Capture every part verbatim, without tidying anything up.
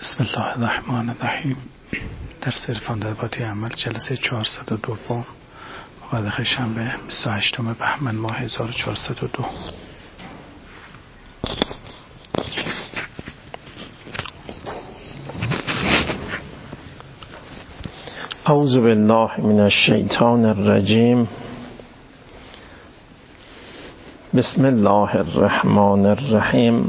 بسم الله الرحمن الرحیم. درس عرفان در بادیه عمل جلسه چهارصد و دو، مورخ شنبه بیست و هشتم بهمن ماه هزار و چهارصد و دو. اعوذ بالله من الشیطان الرجیم. بسم الله الرحمن الرحیم.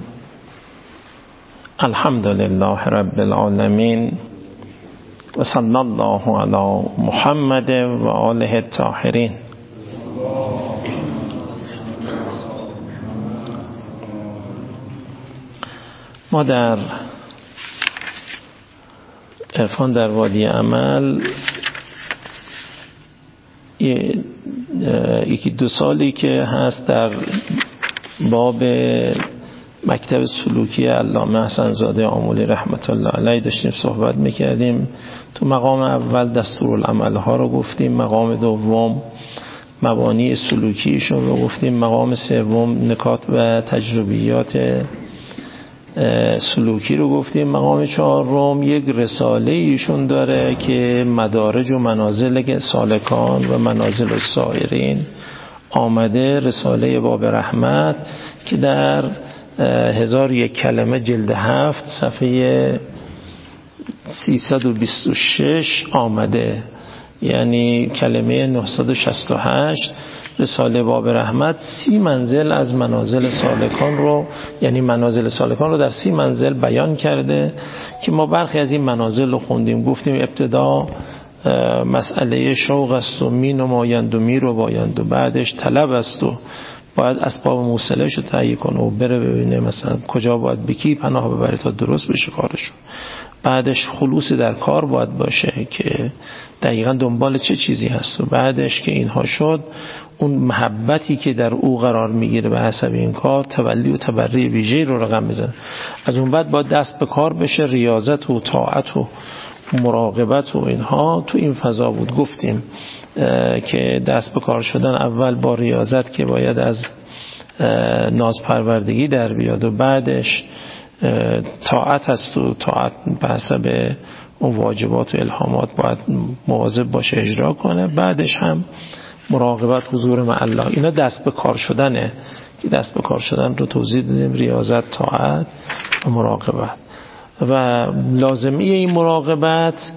الحمد لله رب العالمین و صلی الله علی محمد و آله الطاهرین. ما در عرفان در وادی عمل یکی دو سالی که هست در باب مکتب سلوکی علامه حسن زاده آملی رحمت الله علیه داشتیم صحبت میکردیم. تو مقام اول دستورالعمل ها رو گفتیم، مقام دوم مبانی سلوکیشون رو گفتیم، مقام سوم نکات و تجربیات سلوکی رو گفتیم، مقام چهارم یک رساله ایشون داره که مدارج و منازل سالکان و منازل السائرین آمده، رساله باب رحمت که در هزار یک کلمه جلد هفت صفحه سیصد و بیست و شش آمده، یعنی کلمه نهصد و شصت و هشت. رساله باب رحمت سی منزل از منازل سالکان رو، یعنی منازل سالکان رو در سی منزل بیان کرده که ما برخی از این منازل رو خوندیم. گفتیم ابتدا مسئله شوق است و می نمایند و می رو بایند و بعدش طلب است و باید اسباب موصله شو تهیه کنه و بره ببینه مثلا کجا باید بکی پناه ببره تا درست بشه کارشون. بعدش خلوص در کار باید باشه که دقیقا دنبال چه چیزی هست و بعدش که اینها شد اون محبتی که در او قرار میگیره به حسب این کار تولی و تبری ویژه‌ای رو رقم بزنه. از اون بعد باید دست به کار بشه، ریاضت و طاعت و مراقبت و اینها تو این فضا بود. گفتیم که دست به کار شدن اول با ریاضت که باید از نازپروردگی در بیاد و بعدش طاعت هست و طاعت به حسب اون واجبات و الهامات باید مواظب باشه اجرا کنه، بعدش هم مراقبت حضور مع الله. اینا دست به کار شدنه که دست به کار شدن رو توضیح دادیم، ریاضت، طاعت و مراقبت. و لازمی این مراقبت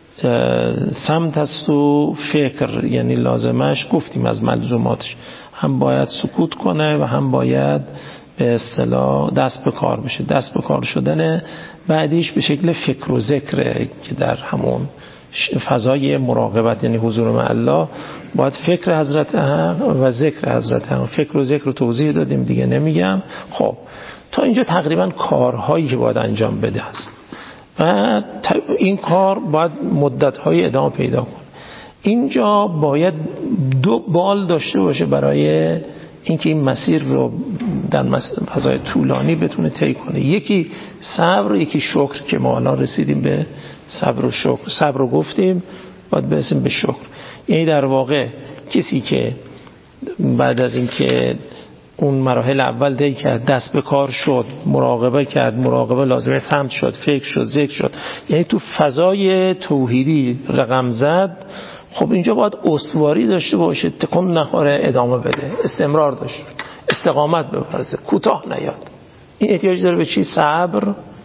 سمت است و فکر، یعنی لازمش گفتیم از ملزوماتش هم باید سکوت کنه و هم باید به اصطلاح دست به کار بشه. دست به کار شدن بعدیش به شکل فکر و ذکره که در همون فضای مراقبت یعنی حضور مع الله باید فکر حضرت حق و ذکر حضرت حق. فکر و ذکر رو توضیح دادیم دیگه نمیگم. خب تا اینجا تقریبا کارهایی که باید انجام بده است و این کار باید مدت‌های ادامه پیدا کنه. اینجا باید دو بال داشته باشه برای اینکه این مسیر رو در فضای طولانی بتونه طی کنه. یکی صبر، یکی شکر که ما الان رسیدیم به صبر و شکر. صبر رو گفتیم باید برسیم به شکر. یعنی در واقع کسی که بعد از اینکه اون مراحل اول دی کرد، دست به کار شد، مراقبه کرد، مراقبه لازمه سمت شد، فکر شد، ذکر شد، یعنی تو فضای توحیدی رقم زد، خب اینجا باید استواری داشته باشه، تکون نخوره، ادامه بده، استمرار داشته، استقامت ببرزه، کوتاه نیاد. این احتیاج داره به چی؟ صبر.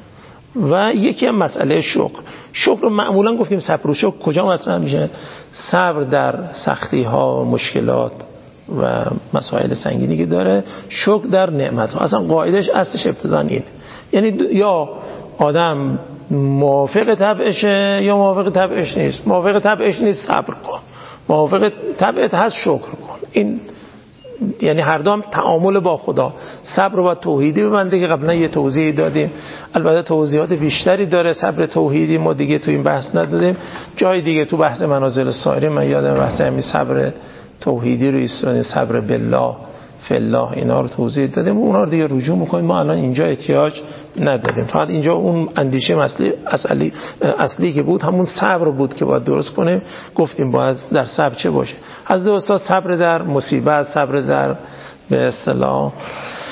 و یکی هم مسئله شکر. شکر رو معمولا گفتیم صبر و شکر کجا مطرح میشه؟ صبر در سختی ها، مشکلات و مسائل سنگینی که داره، شکر در نعمت ها. اصلا قاعدش اصلش ابتداً اینه، یعنی یا آدم موافق طبعشه یا موافق طبعش نیست. موافق طبعش نیست صبر کن، موافق طبعت هست شکر کن. این یعنی هر دو هم تعامل با خدا. صبر با توحیدی ببنده که قبلا یه توضیحی دادیم، البته توضیحات بیشتری داره صبر توحیدی، ما دیگه تو این بحث ندادیم. جای دیگه تو بحث منازل السائرین من یادم بحث همین صبر توحیدی رو ایستادیم، صبر بالله فی الله اینا رو توضیح دادیم، اونا رو دیگه رجوع میکنیم. ما الان اینجا احتیاج نداریم. فقط اینجا اون اندیشه اصلی اصلی اصلی که بود همون صبر بود که باید درست کنیم. گفتیم باید در صبر چه باشه؟ حضرت استاد صبر در مصیبت، صبر در به اصطلاح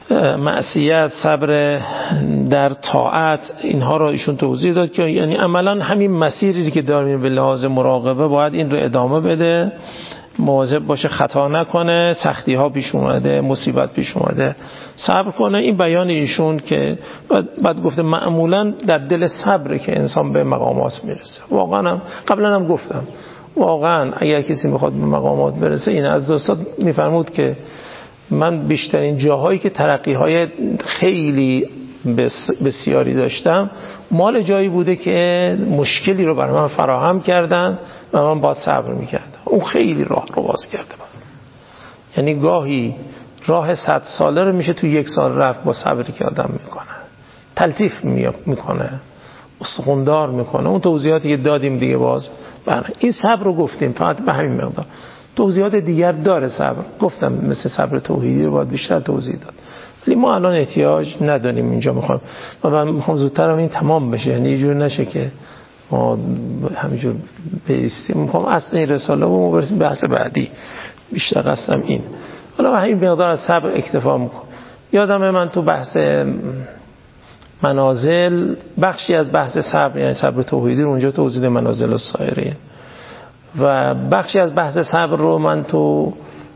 معصیت، صبر در طاعت، اینها رو ایشون توضیح داد که یعنی عملا همین مسیری که داریم به لحاظ مراقبه باید این رو ادامه بده، مواظب باشه خطا نکنه، سختی ها پیش اومده، مصیبت پیش اومده صبر کنه. این بیان ایشون که بعد, بعد گفته معمولا در دل صبر که انسان به مقامات میرسه. واقعا هم قبلا هم گفتم واقعا اگر کسی میخواد به مقامات برسه، این از دوستان میفرمود که من بیشترین جاهایی که ترقی های خیلی بسیاری داشتم مال جایی بوده که مشکلی رو برای من فراهم کردن و من باید صبر میکردم. اون خیلی راه رو باز کرده من. یعنی گاهی راه صد ساله رو میشه تو یک سال رفت با صبری که آدم میکنه، تلطیف میکنه، استخوندار میکنه. اون توضیحاتی که دادیم دیگه باز برای این صبر رو گفتیم فقط به همین مقدار. توضیحات دیگر داره صبر، گفتم مثل صبر توحیدی رو باید بیشتر توضیح داد، ولی ما الان احتیاج نداریم اینجا. میخوام من میخوام زودتر این تمام بشه، یعنی یه جور نشه که ما همینجور بیستیم. میخوام اصلا این رساله رو برسیم بحث بعدی، بیشتر قصدم این. حالا همین مقدار از صبر اکتفا میکنم. یادم من تو بحث منازل بخشی از بحث صبر یعنی صبر توحیدی رو اونجا توضیح منازل السائرین و بخشی از بحث صبر رو من تو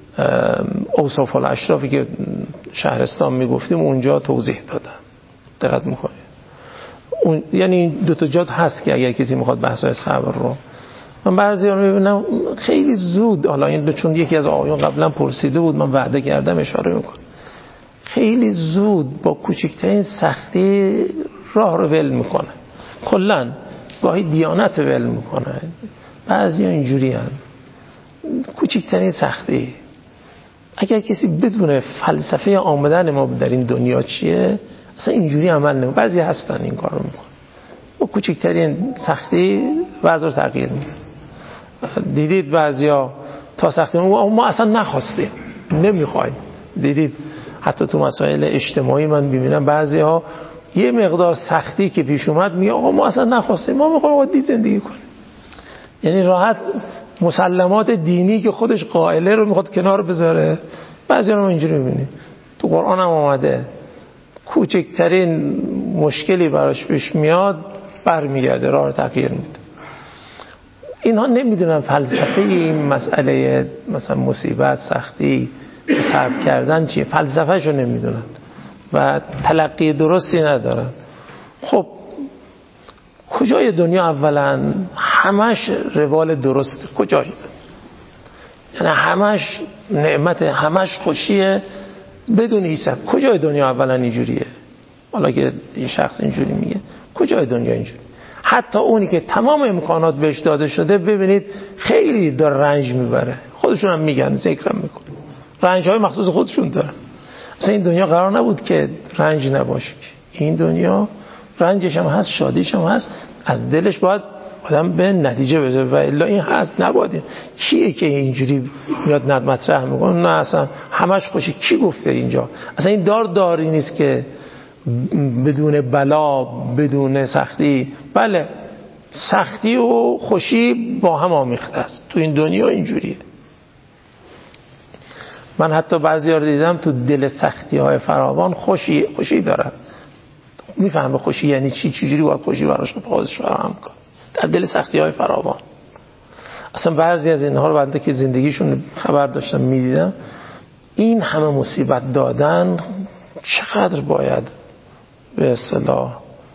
اوصاف الاشرافی که شهرستان میگفتیم اونجا توضیح دادم. دقت میکنه اون یعنی دو تا جات هست که اگر کسی میخواد بحث صبر رو، من بعضی رو میبینم خیلی زود، حالا این چون یکی از آقایون قبلا پرسیده بود من وعده کردم اشاره میکنم، خیلی زود با کوچکترین سختی راه رو ول میکنه. کلا گاهی دیانت ول میکنه. بعضی اینجوری هستند کوچکترین سختی. اگر کسی بدونه فلسفه آمدن ما در این دنیا چیه اصلا اینجوری عمل نمیکنه. بعضی هستن این کارو میکنن با کوچکترین سختی وضع رو تغییر میده. دیدید بعضیا تا سختی ما اصلا نخواستیم نمیخوایم. دیدید حتی تو مسائل اجتماعی من میبینم بعضی‌ها یه مقدار سختی که پیش اومد میگه آقا ما اصلا نخواستیم، ما میخوایم عادی زندگی کنیم. یعنی راحت مسلمات دینی که خودش قائله رو میخواد کنار بذاره. بعضی رو اینجوری میبینیم تو قرآن هم آمده کوچکترین مشکلی براش پیش میاد برمیگرده راه رو تغییر میده. اینها نمیدونن فلسفه این مسئله مثلا مصیبت سختی صبر کردن چیه، فلسفه‌ش رو نمیدونن و تلقی درستی ندارن. خب کجای دنیا اولا همش روال درسته؟ کجای یعنی همش نعمت، همش خوشیه بدون حساب؟ کجای دنیا اولا اینجوریه؟ حالا که این شخص اینجوری میگه کجای دنیا اینجوری؟ حتی اونی که تمام امکانات بهش داده شده ببینید خیلی داره رنج میبره. خودشون هم میگن ذکرم میکنه رنج‌های مخصوص خودشون دارن. اصلا این دنیا قرار نبود که رنج نباشه. این دنیا رنجش هم هست، شادیش هم هست. از دلش باید آدم به نتیجه برسه و الا این هست نباید. کیه که اینجوری میاد ند مطرح میکنه؟ نه اصلا همش خوشی. کی گفته اینجا؟ اصلا این دار داری نیست که بدون بلا بدون سختی. بله سختی و خوشی با هم آمیخته است. تو این دنیا اینجوریه. من حتی بعضی ها رو دیدم تو دل سختی های فراوان خوشی خوشی دارن. میفهمه خوشی یعنی چی، چجوری باید خوشی براش پازش فراهم کنه در دل سختی های فراوان. اصلا بعضی از اینها رو بنده که زندگیشون خبر داشتم میدیدم این همه مصیبت دادن چقدر باید به اصطلاح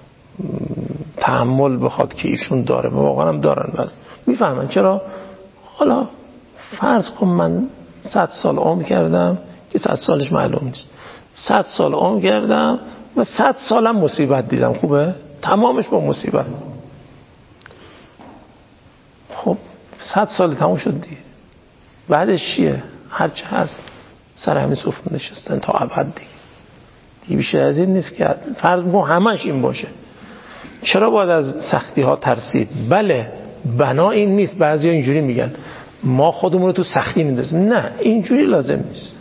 تحمل بخواد که ایشون داره. واقعا هم دارن. بعد میفهمن چرا. حالا فرض کن من صد سال عمر کردم که صد سالش معلوم نیست، صد سال عمر کردم و صد سالم مصیبت دیدم. خوبه؟ تمامش با مصیبت. خب صد سال تموم شد دیگه. بعدش چیه؟ هرچی هست سر همین صفر نشستن تا ابد دیگه. دیگه بیشتر از این نیست که فرض کن همش این باشه. چرا باید از سختی ها ترسید؟ بله بنا این نیست. بعضی ها اینجوری میگن ما خودمون رو تو سختی میندازیم. نه اینجوری لازم نیست.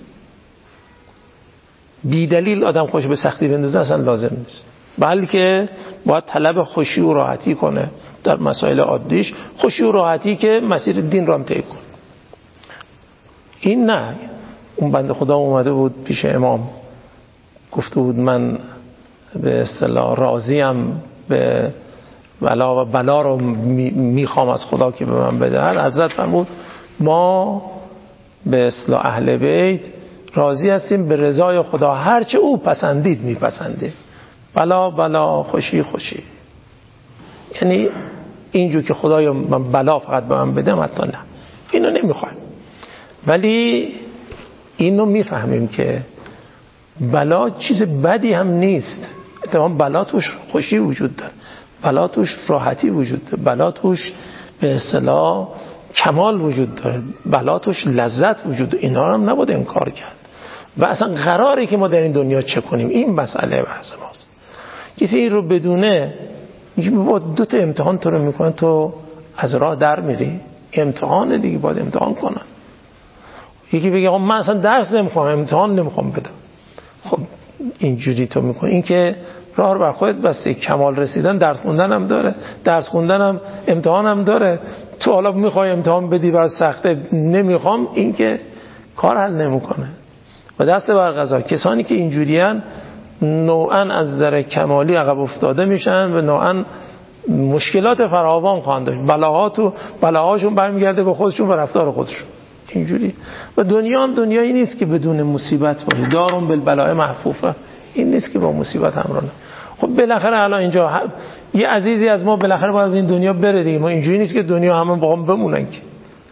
بی دلیل آدم خوش به سختی بندازه اصلا لازم نیست. بلکه باید طلب خوشی و راحتی کنه در مسائل عادیش. خوشی و راحتی که مسیر دین رو هم طی کنه. این نه. اون بنده خدا اومده بود پیش امام گفته بود من به اصطلاح راضیم به بلا و بلا رو میخوام از خدا که به من بدهد، حضرت فرمود ما به اصطلاح اهل بیت راضی هستیم به رضای خدا، هرچه او پسندید میپسندیم، بلا بلا خوشی خوشی. یعنی اینجور که خدایا من بلا فقط به من بده حتی نه، اینو نمیخوایم. ولی اینو میفهمیم که بلا چیز بدی هم نیست، اتفاقا بلا توش خوشی وجود داره، بلا توش راحتی وجود داره، بلا توش به اصطلاح کمال وجود داره، بلا توش لذت وجود داره. اینا رو هم نباید انکار کرد. و اصلا قراره که ما در این دنیا چه کنیم، این مسئله بحث ماست. کسی این رو بدونه میگه با دو تا امتحان تو رو میکنن، تو از راه در میری، امتحان دیگه باید امتحان کنن. یکی بگه من اصلا درس نمیخوام، امتحان نمیخوام بدم. خب اینجوری تو میکنی، این که راه رو بر خودت بستی. کمال رسیدن درس خوندن هم داره، درس خوندن هم امتحان هم داره. تو حالا میخوای امتحان بدی بعد سخته نمیخوام، این که کار حل نمیکنه. و دست بر قضا کسانی که اینجوریان نوعا از نظر کمالی عقب افتاده میشن و نوعا مشکلات فراوان خواهند داشت. بلاهات و بلاهاشون برمیگرده به خودشون و رفتار خودشون اینجوری. و دنیا هم دنیایی نیست که بدون مصیبت باشه. دارون بالبلای محفوفه، این نیست که با مصیبت همراه. خب بالاخره الان اینجا هم... یه عزیزی از ما بالاخره باید از این دنیا بره دیگه. ما اینجوری نیست که دنیا همه با هم بمونن که.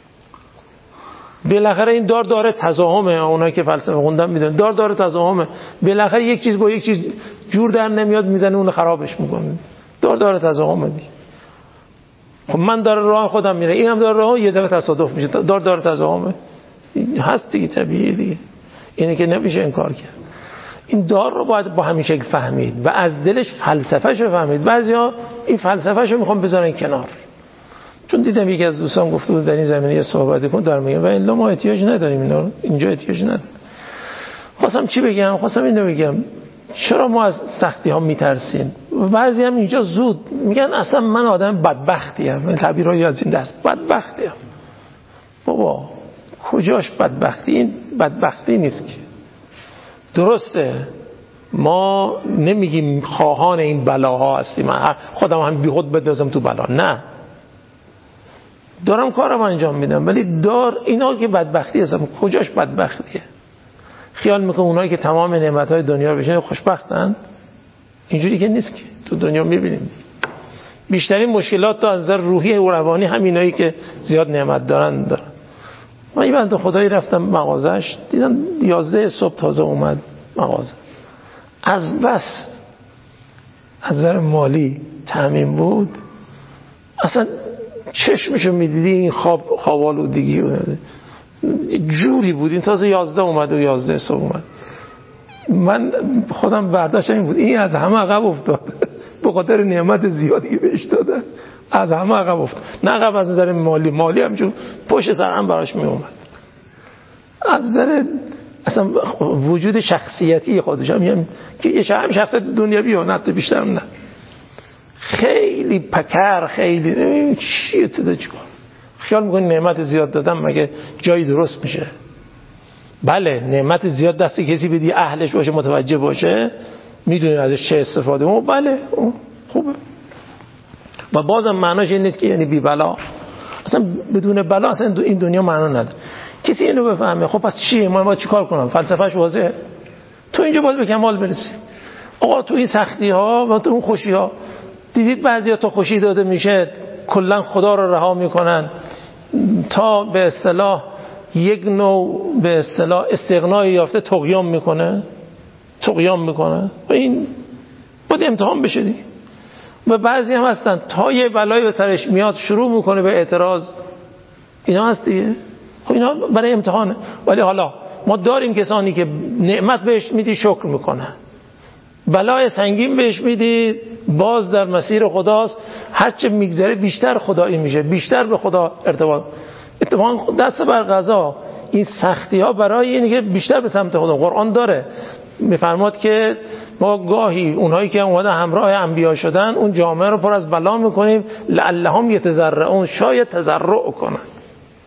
بالاخره این دار داره تزاهمه. اونایی که فلسفه خوندن میدونن دار داره تزاهمه. بالاخره یک چیز با یک چیز جور در نمیاد، میزنه اون خرابش میکنه. دار داره تزاهمه دیگه. خب من داره راه خودم میره، اینم داره راه، یه دفعه تصادف میشه. دار داره تزاهمه هست دیگه، طبیعیه دیگه. اینه که نمیشه انکار کرد. این دار رو باید با همین شکل فهمید و از دلش فلسفه‌شو فهمید. بعضیا این فلسفه‌شو میخوام بذارن کنار، چون دیدم یکی از دوستان گفته بود در این زمینه یه صحبتی کن دارم میگم و الا ما احتیاج نداریم اینا، اینجا احتیاج نداریم. خواستم چی بگم؟ خواستم اینو بگم چرا ما از سختی ها میترسیم. و بعضی هم اینجا زود میگن اصلا من آدم بدبختی ام، من تعبیرایی از این دست بدبختی ام. بابا کجاش بدبختی؟ این بدبختی نیست که. درسته ما نمیگیم خواهان این بلاها هستیم، خودم هم بیخود بدازم تو بلا، نه، دارم کارم انجام میدم. ولی دار اینا که بدبختی هستم، کجاش بدبختیه؟ خیال میکنم اونایی که تمام نعمتهای دنیا رو بشن خوشبختن؟ اینجوری که نیست که. تو دنیا میبینیم بیشترین مشکلات تو از نظر روحی و روانی همینایی که زیاد نعمت دارن دارن. من یه بنده خدایی رفتم مغازش، دیدم یازده صبح تازه اومد مغازه، از بس از نظر مالی تامین بود، اصلا چشمشو میدیدی این خواب خوابالودگی جوری بود. این تازه یازده اومد و یازده صبح اومد. من خودم برداشتم این بود این از همه عقب افتاد به خاطر نعمت زیادی که بهش دادن، از همه عقب افتاد. نه عقب از نظر مالی، مالی همچون پشت سر هم براش می اومد. از نظر اصلا وجود شخصیتی خودش هم میگم که یه شخصیت دنیوی ها، نه تو بیشتر هم نه، خیلی پکر، خیلی چیه تو ده چیکار خیال میکنی نعمت زیاد دادم مگه جایی درست میشه؟ بله نعمت زیاد دست کسی بدی اهلش باشه، متوجه باشه، میدونه ازش چه استفاده مو، بله خوبه. و بازم معناش این نیست که یعنی بی بلا، اصلا بدون بلا اصلا این دنیا معنا نداره. کسی اینو بفهمه خب پس چیه؟ ما باید چیکار کنم؟ فلسفه‌اش واضحه. تو اینجا باید به کمال برسی. آقا تو این سختی ها و تو اون خوشی ها، دیدید بعضیا تا خوشی داده میشه کلا خدا رو رها میکنن تا به اصطلاح یک نوع به اصطلاح استغنای یافته طغیان میکنه طغیان میکنه و این باید امتحان بشه دیگه. و بعضی هم هستن تا یه بلایی به سرش میاد شروع میکنه به اعتراض، اینا هست دیگه. خب اینا برای امتحانه. ولی حالا ما داریم کسانی که نعمت بهش میدی شکر میکنه، بلای سنگین بهش میدی باز در مسیر خداست، هرچه میگذره بیشتر خدایی میشه، بیشتر به خدا ارتباط. اتفاقا دست بر قضا این سختی ها برای اینه که بیشتر به سمت خدا. قرآن داره میفرماد که ما گاهی اونهایی که اومده همراه انبیا شدن اون جامعه رو پر از بلا میکنیم لعلهم یتضرعون، شاید تضرع کنن،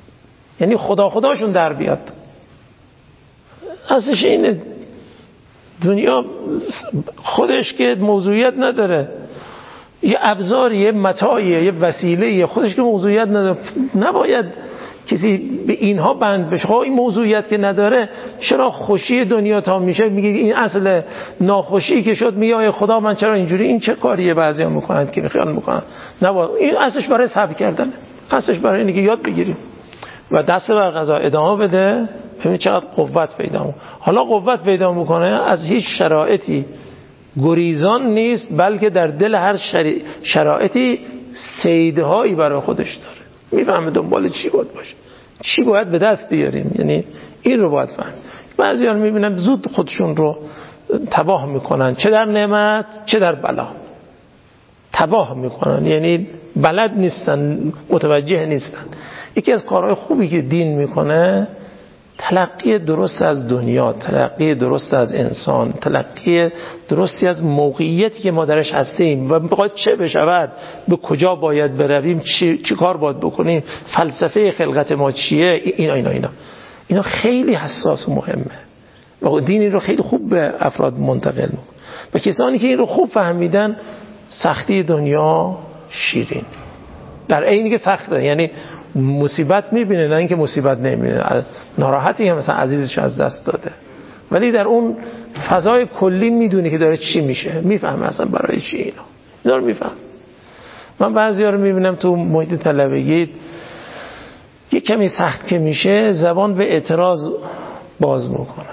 یعنی خدا خداشون در بیاد. اصلش اینه دنیا خودش که موضوعیت نداره، یه ابزاری، یه متاعیه، یه وسیله‌ایه، خودش که موضوعیت نداره. نباید کسی به اینها بند بشه. خب این موضوعیت که نداره، چرا خوشی دنیا تا میشه میگید این اصل ناخوشی که شد، میگه خدا من چرا اینجوری؟ این چه کاریه بعضیا میکنند که خیال میکنن نباید. این اصلش برای صبر کردن، اصلش برای اینه که یاد بگیریم و دست بر قضا ادامه بده. ببین چقدر قوت پیدا میکنه. حالا قوت پیدا میکنه از هیچ شرایطی گریزان نیست، بلکه در دل هر شرایطی سیدهایی برای خودش داره. میفهمه دنبال چی باید باشه، چی باید به دست بیاریم. یعنی این رو باید فهم. بعضی ها رو میبینم زود خودشون رو تباه میکنن، چه در نعمت چه در بلا تباه میکنن. یعنی بلد نیستن، متوجه نیستن. یکی از کارهای خوبی که دین میکنه تلقی درست از دنیا، تلقی درست از انسان، تلقی درستی از موقعیتی که ما درش هستیم و بخواد چه بشود، به کجا باید برویم، چی, چی کار باید بکنیم، فلسفه خلقت ما چیه، اینا اینا اینا اینا خیلی حساس و مهمه و دین این رو خیلی خوب به افراد منتقل میکنه. و کسانی که این رو خوب فهمیدن سختی دنیا شیرین، در عینی که سخته، یعنی مصیبت میبینه نه اینکه مصیبت نمیبینه، ناراحتی هم مثلا عزیزش از دست داده، ولی در اون فضای کلی میدونه که داره چی میشه، میفهمه اصلا برای چی اینا اینا رو میفهم. من بعضیا رو میبینم تو محیط طلبگی یه کمی سخت که میشه زبان به اعتراض باز میکنه.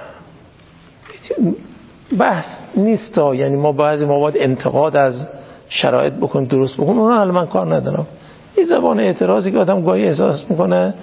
بحث نیست تا یعنی ما بعضی مواد انتقاد از شرایط بکنیم درست بکنیم، اونا حالا من کار ندارم. این زبان اعتراضی که آدم گاهی احساس میکنه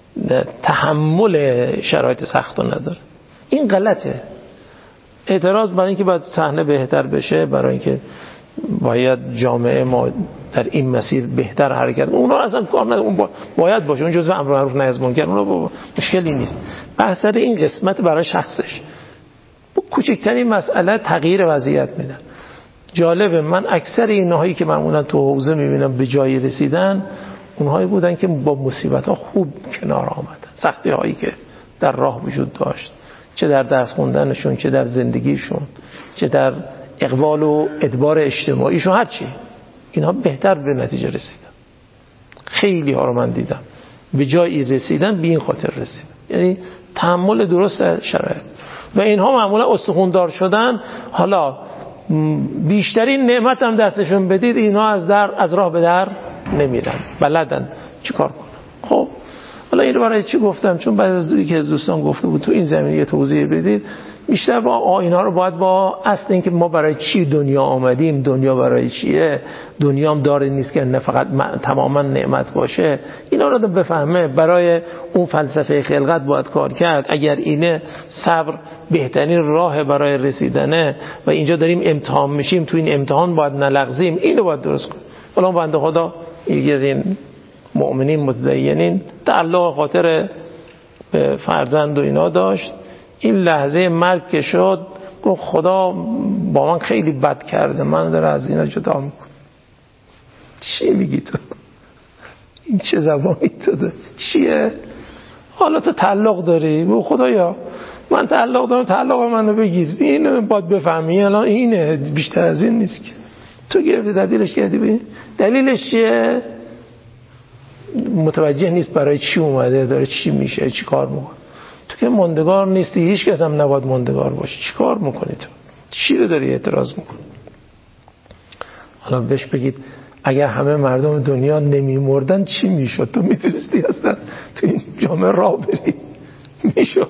تحمل شرایط سخت رو نداره، این غلطه. اعتراض برای اینکه باید صحنه بهتر بشه، برای اینکه باید جامعه ما در این مسیر بهتر حرکت، اونا اصلا کار نداره، اون باید باشه، اون جزء امر معروف نهی از منکر، اونا مشکلی نیست. بحث در این قسمت برای شخصش با کوچکترین مسئله تغییر وضعیت میدن. جالبه من اکثر اینهایی که معمولا تو حوزه میبینم به جایی رسیدن، اونهایی بودن که با مصیبت ها خوب کنار آمدن، سختی هایی که در راه وجود داشت، چه در درس خوندنشون، چه در زندگیشون، چه در اقبال و ادبار اجتماعیشون، هرچی، اینها بهتر به نتیجه رسیدن. خیلی ها رو من دیدم به جایی رسیدن به این خاطر رسیدن، یعنی تحمل درست شرایط. و اینها معمولا استخوندار شدن. حالا بیشترین نعمت هم دستشون بدید، اینا از در از راه به در نمیرن، بلدن چیکار کنن. خب حالا این رو برای چی گفتم؟ چون بعد از دوی که از دوستان گفته بود تو این زمینه یه توضیح بدید بیشتر. با اینا رو باید با اصل این که ما برای چی دنیا آمدیم، دنیا برای چیه، دنیا هم داره نیست که نه فقط تماما نعمت باشه، اینا رو بفهمه. برای اون فلسفه خلقت باید کار کرد. اگر اینه صبر بهترین راه برای رسیدنه و اینجا داریم امتحان میشیم، تو این امتحان باید نلغزیم، اینو باید درست کنیم. حالا بنده خدا یکی از این مؤمنین متدینین تعلق خاطر به فرزند و اینا داشت، این لحظه مرگ که شد گفت خدا با من خیلی بد کرده، من داره از اینا جدا میکنه. چی میگی تو؟ این چه زبانی تو داری؟ چیه؟ حالا تو تعلق داری بگو خدایا من تعلق دارم، تعلق منو بگیر. اینو باید بفهمی الان اینه، بیشتر از این نیست که تو گرفتی دلیلش کردی. ببین دلیلش چیه؟ متوجه نیست برای چی اومده، داره چی میشه، چی کار میکنه. تو که ماندگار نیستی، هیچ کس هم نباید ماندگار باشه. چی کار میکنی تو؟ چی رو داری اعتراض میکنی؟ حالا بهش بگید اگر همه مردم دنیا نمیمردن چی میشد؟ تو میتونستی اصلا تو این جامعه راه بری؟ میشد.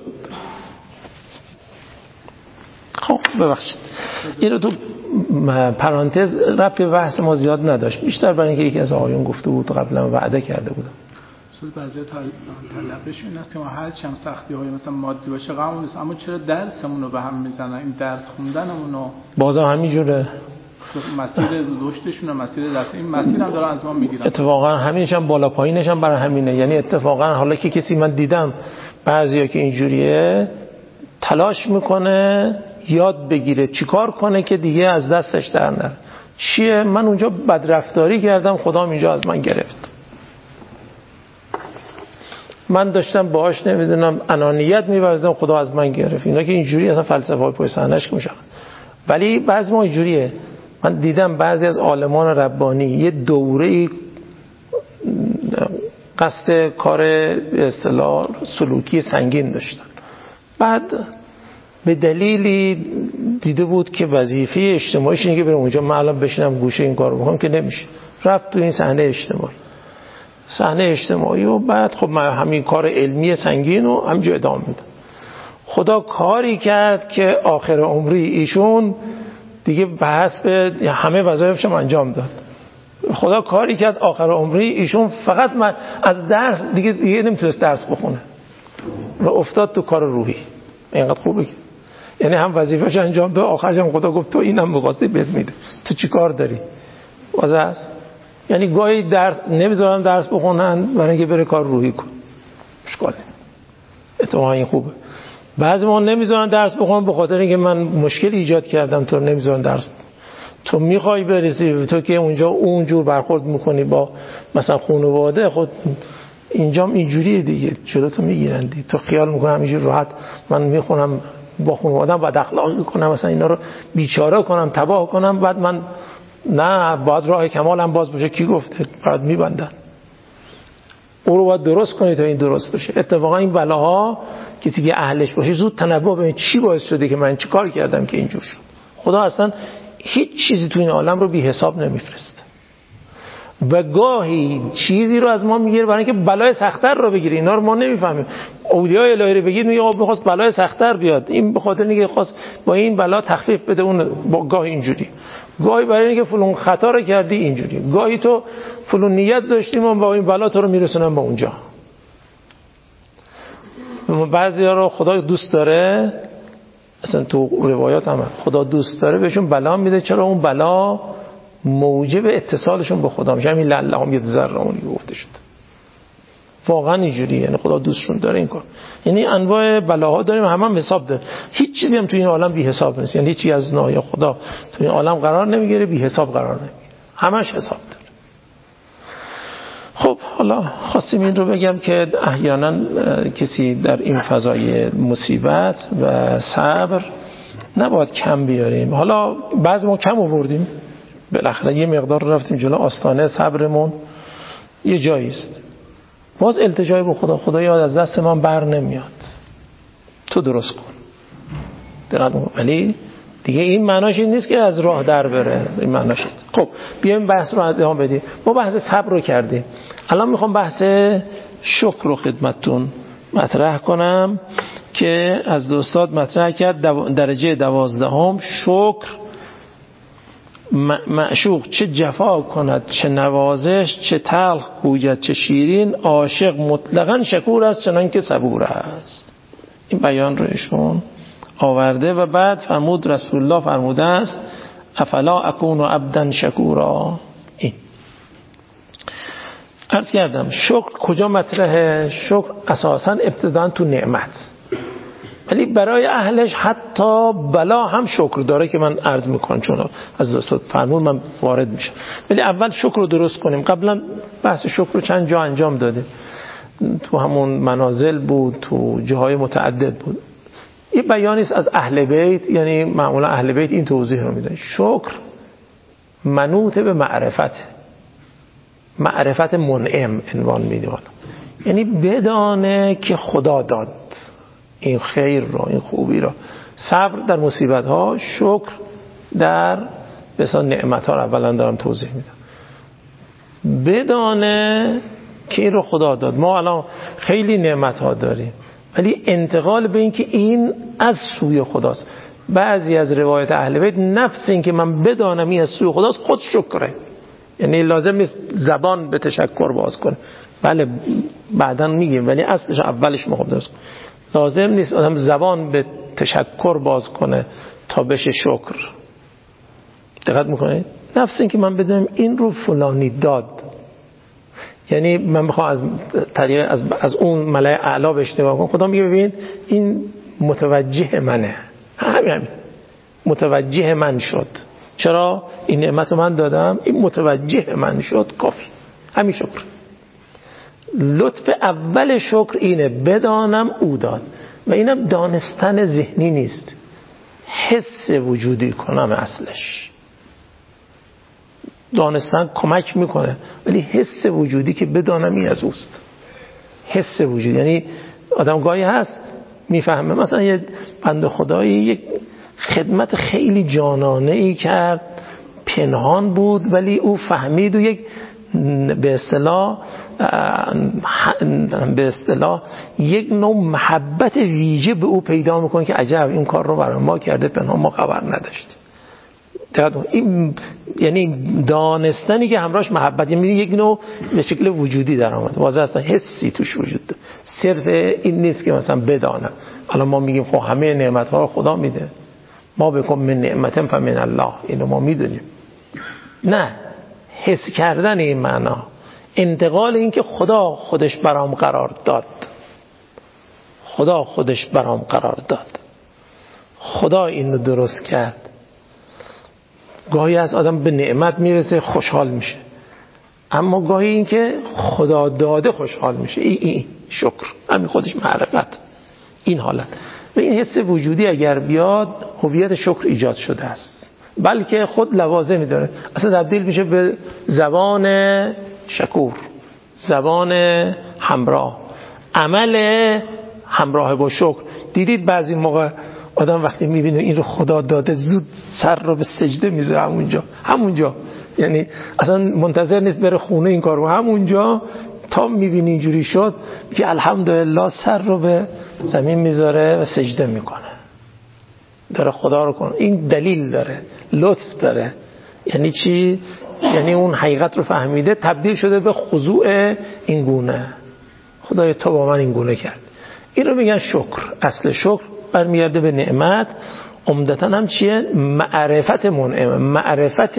خب ببخشید اینو تو پرانتز ربط به بحث ما زیاد نداشت، بیشتر برای اینکه یکی از آقایون گفته بود قبلا وعده کرده بودم. بعضی طلبش این است که ما هر چند سختی های مثلا مادی باشه غممون نیست، اما چرا درسمون رو به هم میزنن؟ این درس خوندنمون رو بازم همینجوره، مسیر رشدشون و مسیر درس این مسیر هم دارن از ما میگیرن. اتفاقا همینش هم بالا پایینش هم برای همینه. یعنی اتفاقا حالا که کسی من دیدم بعضیا که اینجوریه تلاش میکنه یاد بگیره چیکار کنه که دیگه از دستش در نره. چیه؟ من اونجا بدرفتاری کردم، خدا اینجا از من گرفت. من داشتم باهاش نمیدونم انانیت می‌ورزیدم، خدا از من گرفت. اینا که اینجوری اصلا فلسفه‌های پشت صحنه‌اش میشن. ولی بعضی ما اینجوریه. من دیدم بعضی از عالمان ربانی یه دوره‌ای قصد کار به اصطلاح سلوکی سنگین داشتن، بعد به دلیلی دیده بود که وظیفه اجتماعیش اینه که برم اونجا من الان بشینم گوشه این کارو بکنم، که نمیشه. رفت تو این صحنه اجتماعی صحنه اجتماعی و بعد خب من همین کار علمی سنگین رو همینجا ادامه میدم. خدا کاری کرد که آخر عمری ایشون دیگه بحث به همه وظایفش انجام داد. خدا کاری کرد آخر عمری ایشون فقط من از درس دیگه دیگه نمیتونست درس بخونه و افتاد تو کار روحی. اینقدر خوبه، یعنی هم وظیفه‌اش انجام داد، آخرش هم خدا گفت تو اینم می‌خواستی بهت میده، تو چی کار داری؟ واسه است. یعنی گاهی درس نمیذارن درس بخونن برای اینکه بره کار روحی کن. اشکاله. اتفاقا این خوبه. بعضی ما نمیذارن درس بخونن به خاطر اینکه من مشکل ایجاد کردم تو نمیذارن درس بخونن. تو میخوای برسی، تو که اونجا اونجور برخورد میکنی با مثلا خانواده خود، اینجام اینجوریه دیگه، جلوتو میگیرن دیگه. تو خیال میکنم همینجوری راحت من میخونم با خانواده‌ام بد اخلاقی کنم، مثلا اینا رو بیچاره کنم، تباه کنم، بعد من نه باید راه کمالم باز بشه. کی گفته؟ بعد میبندن. او رو باید درست کنی تا این درست بشه. اتفاقا این بلاها کسی که اهلش باشه زود تنبه ببین چی باعث شده که من چی کار کردم که اینجور شد. خدا اصلا هیچ چیزی تو این عالم رو بی حساب نمیفرسته و گاهی چیزی رو از ما میگیره برای اینکه بلای سخت‌تر رو بگیره. اینا رو ما نمیفهمیم. اولیای الهی رو بگید میگه می‌خواست بلای سخت‌تر بیاد، این به خاطر اینکه خواست با این بلا تخفیف بده. اون با گاهی اینجوری، گاهی برای اینکه فلان خطا رو کردی اینجوری، گاهی تو فلان نیت داشتیم و با این بلا تو رو میرسونم به اونجا. بعضیا رو خدا دوست داره، اصلا تو روایات هم خدا دوست داره بهشون بلا میده. چرا؟ اون بلا موجب اتصالشون به خدا میشه. همین لعلهم یتضرعون گفته شد. واقعا اینجوریه، یعنی خدا دوستشون داره این کار. یعنی انواع بلاها داریم، همه هم حساب داره. هیچ چیزی هم تو این عالم بی حساب نیست. یعنی هیچ چیزی از ناحیه خدا تو این عالم قرار نمیگیره بی حساب قرار نمیگیره، همش حساب داره. خب حالا خواستم این رو بگم که احیانا کسی در این فضای مصیبت و صبر نباید کم بیاریم. حالا بعضی ما کم آوردیم، بالاخره یه مقدار رفتیم جلو، آستانه صبرمون یه جایی است. باز التجای به خدا، خدایا از دست من بر نمیاد، تو درست کن. دقیقاً. ولی دیگه این معناش این نیست که از راه در بره، این معناش. خب بیایم بحث رو ادامه بدیم. ما بحث صبر رو کردیم، الان میخوام بحث شکر رو خدمتتون مطرح کنم که از دوستاد مطرح کرد. دو درجه دوازدهم، شکر. معشوق چه جفا کند چه نوازش، چه تلخ گوید چه شیرین، عاشق مطلقاً شکور است چنان که صبور است. این بیان رو ایشون آورده و بعد فرمود رسول الله فرموده است افلا اکون عبدا شکورا. این عرض کردم شکر کجا مطرحه؟ شکر اساساً ابتداً تو نعمت، ولی برای اهلش حتی بلا هم شکر داره که من عرض میکنم چون از دوستات فرمود من وارد میشم. ولی اول شکر رو درست کنیم. قبلا بحث شکر رو چند جا انجام دادیم، تو همون منازل بود، تو جاهای متعدد بود. این بیانی است از اهل بیت، یعنی معمولا اهل بیت این توضیح رو میدن. شکر منوط به معرفت، معرفت منعم عنوان میده، یعنی بدانه که خدا داد این خیر رو، این خوبی رو. صبر در مصیبت ها، شکر در بسیار نعمت ها رو اولا دارم توضیح میدم. بدانه که این رو خدا داد. ما الان خیلی نعمت ها داریم، ولی انتقال به این که این از سوی خداست. بعضی از روایت اهل بیت نفس این که من بدانم این از سوی خداست خود شکره، یعنی لازم نیست زبان به تشکر باز کنه. بله بعداً میگیم، ولی اصلش اولش ما خب درست کنه. لازم نیست آدم زبان به تشکر باز کنه تا بشه شکر. دقت میکنید؟ نفس این که من بدونم این رو فلانی داد، یعنی من میخوام از طریق از, از اون ملأ اعلی بهش نگاه کنم. خدا میگه ببین این متوجه منه، همین همین متوجه من شد. چرا؟ این نعمت من دادم، این متوجه من شد، کافی، همین شکر. لطف اول شکر اینه بدانم او داد، و اینم دانستن ذهنی نیست، حس وجودی کنم. اصلش دانستن کمک میکنه، ولی حس وجودی که بدانم این از اوست. حس وجودی یعنی آدم گاهی هست میفهمه مثلا یه بنده خدایی یک خدمت خیلی جانانه ای کرد، پنهان بود ولی او فهمید و یک به اصطلاح به اصطلاح یک نوع محبت ویژه به او پیدا میکنه که عجب این کار رو برای ما کرده، پنهان ما خبر نداشت. این یعنی دانستنی که همراهش محبت، یعنی یک نوع به شکل وجودی در آمد، واضح است حسی توش وجود داره. صرف این نیست که مثلا بدانم. الان ما میگیم خب همه نعمت‌ها رو خدا میده، ما بکن من نعمتم فمن الله، اینو ما میدونیم. نه، حس کردن این معنا، انتقال این که خدا خودش برام قرار داد، خدا خودش برام قرار داد، خدا اینو درست کرد. گاهی از آدم به نعمت میرسه خوشحال میشه، اما گاهی این که خدا داده خوشحال میشه. این ای شکر، همین خودش معرفت. این حالت و این حس وجودی اگر بیاد، هویت شکر ایجاد شده است، بلکه خود لوازمی داره، اصلا تبدیل میشه به زبان شکور، زبان همراه، عمل همراه با شکر. دیدید بعضی موقع آدم وقتی میبینه این رو خدا داده، زود سر رو به سجده میذاره همونجا همونجا یعنی اصلا منتظر نیست بره خونه این کار رو، همونجا تا میبینی اینجوری شد که الحمدلله سر رو به زمین میذاره و سجده میکنه، داره خدا رو کنه. این دلیل داره، لطف داره. یعنی چی؟ یعنی اون حقیقت رو فهمیده، تبدیل شده به خضوع این گونه. خدای تو با من این گونه کرد. این رو میگن شکر. اصل شکر برمیگرده به نعمت. عمدتاً هم چیه؟ معرفت منعم، معرفت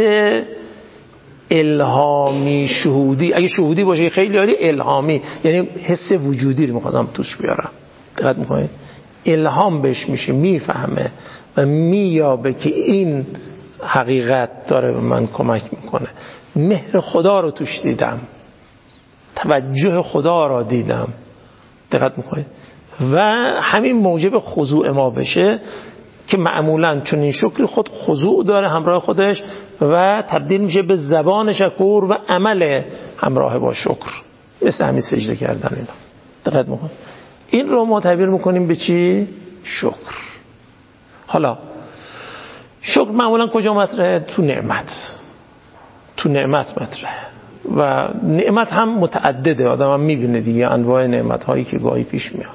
الهامی شهودی. اگه شهودی باشه خیلی عالی، الهامی یعنی حس وجودی رو میخواستم توش بیارم. دقت میکنید؟ الهام بهش میشه، میفهمه و میابه که این حقیقت داره به من کمک میکنه. مهر خدا رو توش دیدم، توجه خدا را دیدم. دقت میکنید؟ و همین موجب خضوع ما بشه که معمولاً چون این شکر خود خضوع داره همراه خودش و تبدیل میشه به زبان شکر و عمل همراه با شکر، مثل همین سجده کردن. اینا دقت میکنید؟ این رو ما تعبیر میکنیم به چی؟ شکر. حالا شکر معمولا کجا مطرحه؟ تو نعمت. تو نعمت مطرحه و نعمت هم متعدده. آدم هم میبینه دیگه انواع نعمت هایی که گاهی پیش میاد.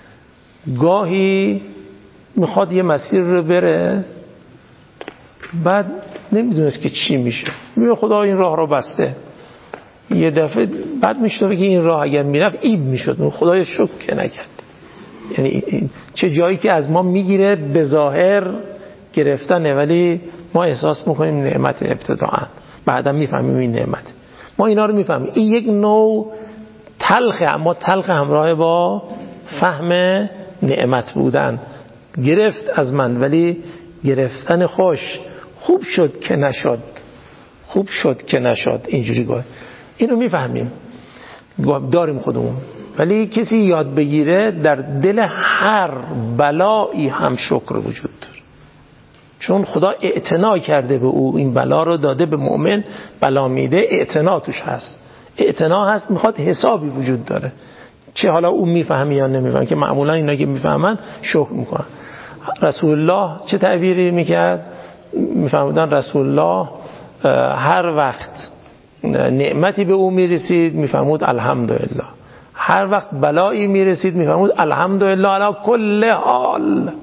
گاهی میخواد یه مسیر رو بره، بعد نمیدونست که چی میشه، میگه خدا این راه رو بسته. یه دفعه بعد میشنوه که این راه اگر میرفت ایب میشد، خدای شکر که نکرد. یعنی چه جایی که از ما میگیره به ظاهر گرفتنه، ولی ما احساس میکنیم نعمت ابتداعا، بعدا میفهمیم این نعمت. ما اینا رو میفهمیم. این یک نوع تلخه، اما تلخ همراه با فهم نعمت بودن. گرفت از من، ولی گرفتن خوش. خوب شد که نشد، خوب شد که نشد. اینجوری گاه اینو میفهمیم، داریم خودمون. ولی کسی یاد بگیره، در دل هر بلایی هم شکر وجود داره، چون خدا اعتنا کرده به او، این بلا رو داده به مؤمن. بلا میده، اعتنا توش هست، اعتنا هست، میخواد حسابی وجود داره. چه حالا او میفهمی یا نمیفهمی، که معمولا اینا که میفهمن شکر میکنن. رسول الله چه تعبیری میکرد؟ میفهمودن رسول الله هر وقت نعمتی به او میرسید میفهمود الحمدلله، هر وقت بلایی میرسید میفهمود الحمدلله علی کل حال.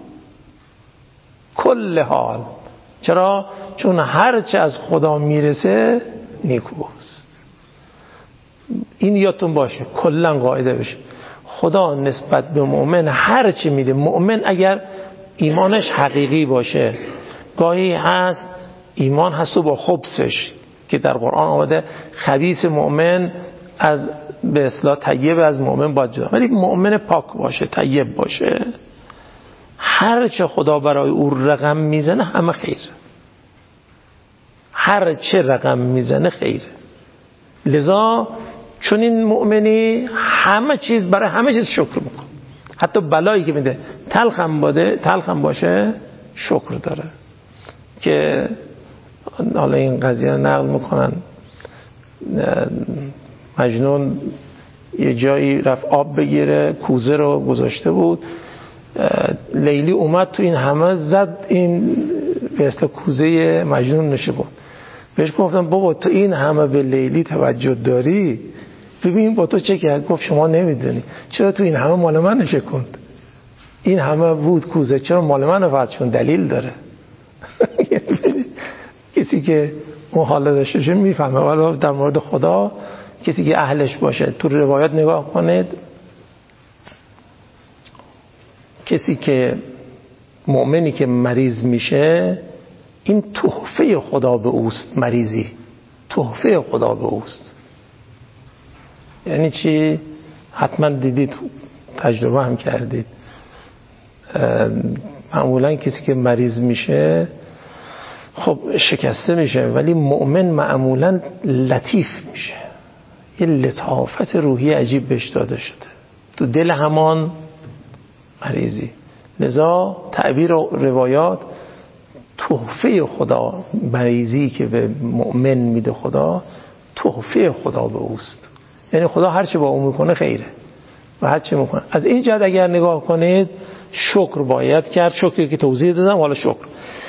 کل حال. چرا؟ چون هر چه از خدا میرسه نیکوست. این یادتون باشه، کلا قاعده بشه. خدا نسبت به مؤمن هر چی میده، مؤمن اگر ایمانش حقیقی باشه، گاهی هست ایمان هست و با خبثش که در قرآن آمده خبیث مؤمن از به اصطلاح طیب از مؤمن باید جدا، ولی مؤمن پاک باشه، طیب باشه، هر چه خدا برای او رقم میزنه همه خیر. هر چه رقم میزنه خیر. لذا چون این مؤمنی همه چیز برای همه چیز شکر میکنه، حتی بلایی که میده تلخ هم باده تلخ هم باشه شکر داره. که حالا این قضیه رو نقل میکنن مجنون یه جایی رفت آب بگیره، کوزه رو گذاشته بود، لیلی اومد تو این همه زد این به اصطلاح کوزه مجنون نشه بود. بهش گفتم بابا تو این همه به لیلی توجه داری، ببین با تو چه کرد؟ گفت شما نمیدونی چرا تو این همه مال من نشه کند، این همه بود کوزه چرا مال من نفرد؟ چون دلیل داره. کسی که اون حال داشته باشه میفهمه. ولی در مورد خدا کسی که اهلش باشه، تو روایات نگاه کنید، کسی که مؤمنی که مریض میشه این تحفه خدا به اوست. مریضی تحفه خدا به اوست. یعنی چی؟ حتما دیدید، تجربه هم کردید. معمولا کسی که مریض میشه خب شکسته میشه، ولی مؤمن معمولا لطیف میشه، یه لطافت روحی عجیب بهش داده شده تو دل همان مریضی. لذا تعبیر و روایات تحفه خدا، مریضی که به مؤمن میده خدا تحفه خدا به اوست. یعنی خدا هرچی با اون میکنه خیره و هرچی میکنه. از این جهت اگر نگاه کنید شکر باید کرد. شکری که توضیح دادم. حالا شکر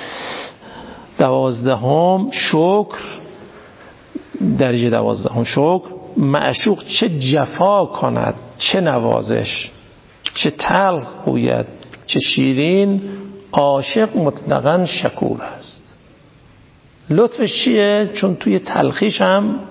دوازدهم، شکر درجه دوازدهم، شکر معشوق چه جفا کند چه نوازش، چه تلخ گوید چه شیرین، عاشق مطلقاً شکور است. لطفش چیه؟ چون توی تلخیش هم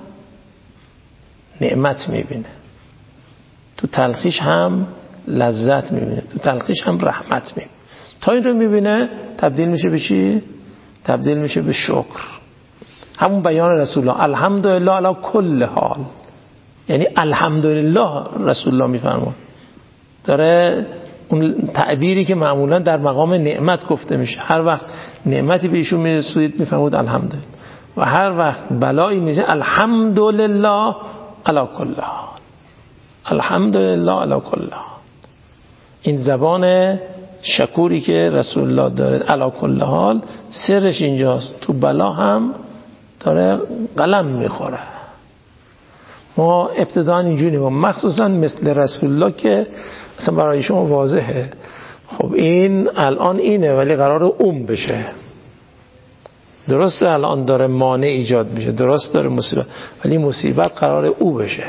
نعمت میبینه، تو تلخیش هم لذت میبینه، تو تلخیش هم رحمت میبینه. تا این رو میبینه تبدیل میشه به چی؟ تبدیل میشه به شکر. همون بیان رسول الله الحمدلله علی کل حال، یعنی الحمدلله رسول الله میفرماد. داره اون تعبیری که معمولا در مقام نعمت گفته میشه، هر وقت نعمتی به ایشون میرسید میفرمود الحمدلله، و هر وقت بلایی میشه الحمدلله علی کل حال، الحمدلله علی کل حال. این زبان شکوری که رسول الله داره علی کل حال، سرش اینجاست. تو بلا هم داره قلم میخوره. ما ابتداً اینجوری ما مخصوصا مثل رسول الله که اصلا برای شما واضحه خب این الان اینه ولی قرار اون بشه. درسته الان داره مانع ایجاد میشه، درست داره مصیبت، ولی مصیبت قرار او بشه.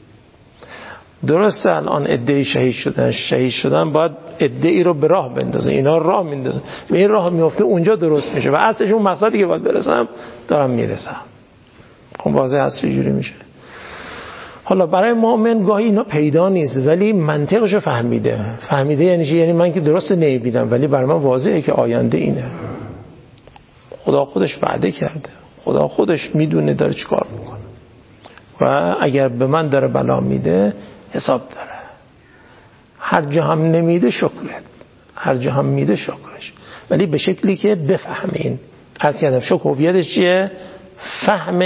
درسته الان عده‌ای شهید شدن، شهید شدن باید عده‌ای رو به راه بندازه، اینا راه میندازه و این راه میفته اونجا درست میشه و اصلش اون مقصدی که باید برسم دارم میرسم. خب واضح هست چجوری میشه. حالا برای مؤمن گاهی اینا پیدا نیست ولی منطقشو فهمیده. فهمیده یعنی چی؟ یعنی من که درست نمیبینم ولی برای من واضحه که آینده اینه. خدا خودش وعده کرده، خدا خودش میدونه داره چیکار میکنه و اگر به من داره بلا میده حساب داره. هر جا هم نمیده شکرت، هر جا هم میده شکرش، ولی به شکلی که بفهمین. عرض کردم شکر هویتش چیه؟ فهم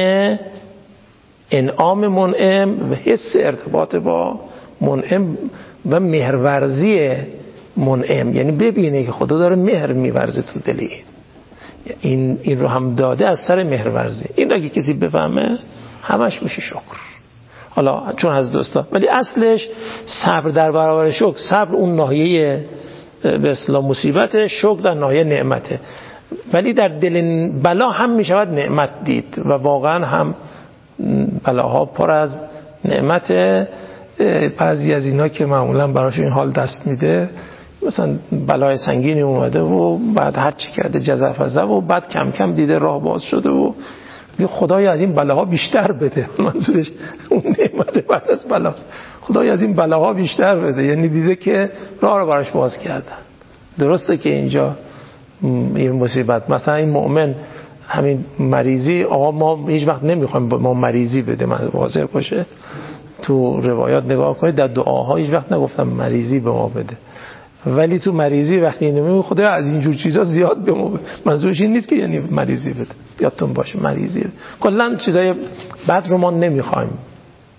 انعام منعم و حس ارتباط با منعم و مهرورزی منعم، یعنی ببینه که خدا داره مهر میورزه تو دل این این این رو هم داده از سر مهرورزی. این اگه کسی بفهمه همش میشه شکر. حالا چون از دوستا، ولی اصلش صبر در برابر شکر. صبر اون ناحیه به اصطلاح مصیبت، شکر در ناحیه نعمته. ولی در دل بلا هم میشود نعمت دید و واقعا هم بلاها پر از نعمت. بعضی از اینا که معمولا براش این حال دست میده، مثلا بلای سنگینی اومده و بعد هر چی کرده جزافزه و بعد کم کم دیده راه باز شده و خدای از این بلاها بیشتر بده. منظورش اون نعمت بعد از بلاست. خدای از این بلاها بیشتر بده، یعنی دیده که راه رو براش باز کردن. درسته که اینجا این مصیبت، مثلا این مؤمن همین مریضی، آقا ما هیچ وقت نمیخوایم ما مریضی بده، من واضح باشه تو روایات نگاه کنید در دعاها هیچ وقت نگفتم مریضی به ما بده، ولی تو مریضی وقتی نمیگه خدا از اینجور چیزا زیاد به ما بده. منظورش این نیست که یعنی مریضی بده، یادتون باشه مریضی کلا چیزای بد رو ما نمیخوایم.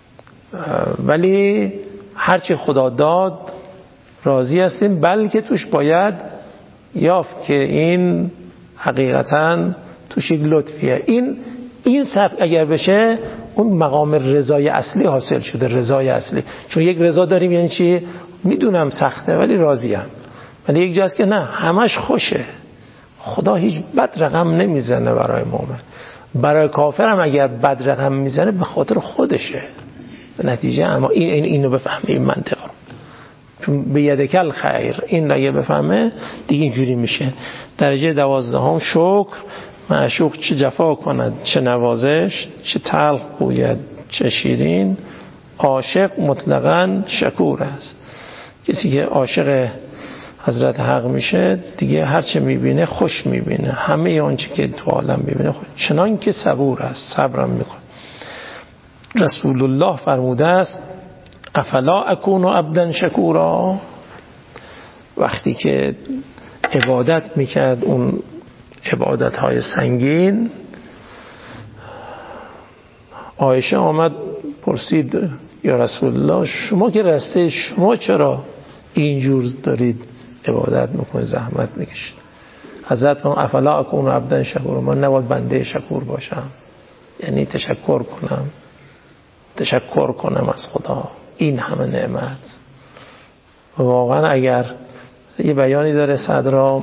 ولی هرچی خدا داد راضی هستیم، بلکه توش باید یافت که این حقیقتاً توش یک لطفیه. این این سبک اگر بشه اون مقام رضای اصلی حاصل شده، رضای اصلی. چون یک رضا داریم یعنی چی؟ میدونم سخته ولی راضیم. ولی یک جاست که نه، همش خوشه. خدا هیچ بد رقم نمیزنه برای مؤمن. برای کافر هم اگر بد رقم میزنه به خاطر خودشه. به نتیجه اما این این اینو بفهمه این منطق رو. چون به یدکل خیر، این اگه بفهمه دیگه اینجوری میشه. درجه دوازدهم شکر. معشوق چه جفا کند چه نوازش، چه تلخ گوید چه شیرین، عاشق مطلقاً شکور است. کسی که عاشق حضرت حق میشه دیگه هر چه میبینه خوش میبینه، همه آنچه که تو عالم میبینه خوش. چنان که صبور است، صبرم میکنه. رسول الله فرموده است افلا اکون عبدا شکورا. وقتی که عبادت میکرد اون عبادت های سنگین، عایشه آمد پرسید یا رسول الله شما که رسته شما چرا اینجور دارید عبادت میکنید، زحمت میکشید؟ حضرت فرمود افلا اکون عبدا شکورا، من نباید بنده شکور باشم؟ یعنی تشکر کنم تشکر کنم از خدا این همه نعمت. واقعا اگر یه بیانی داره صدرا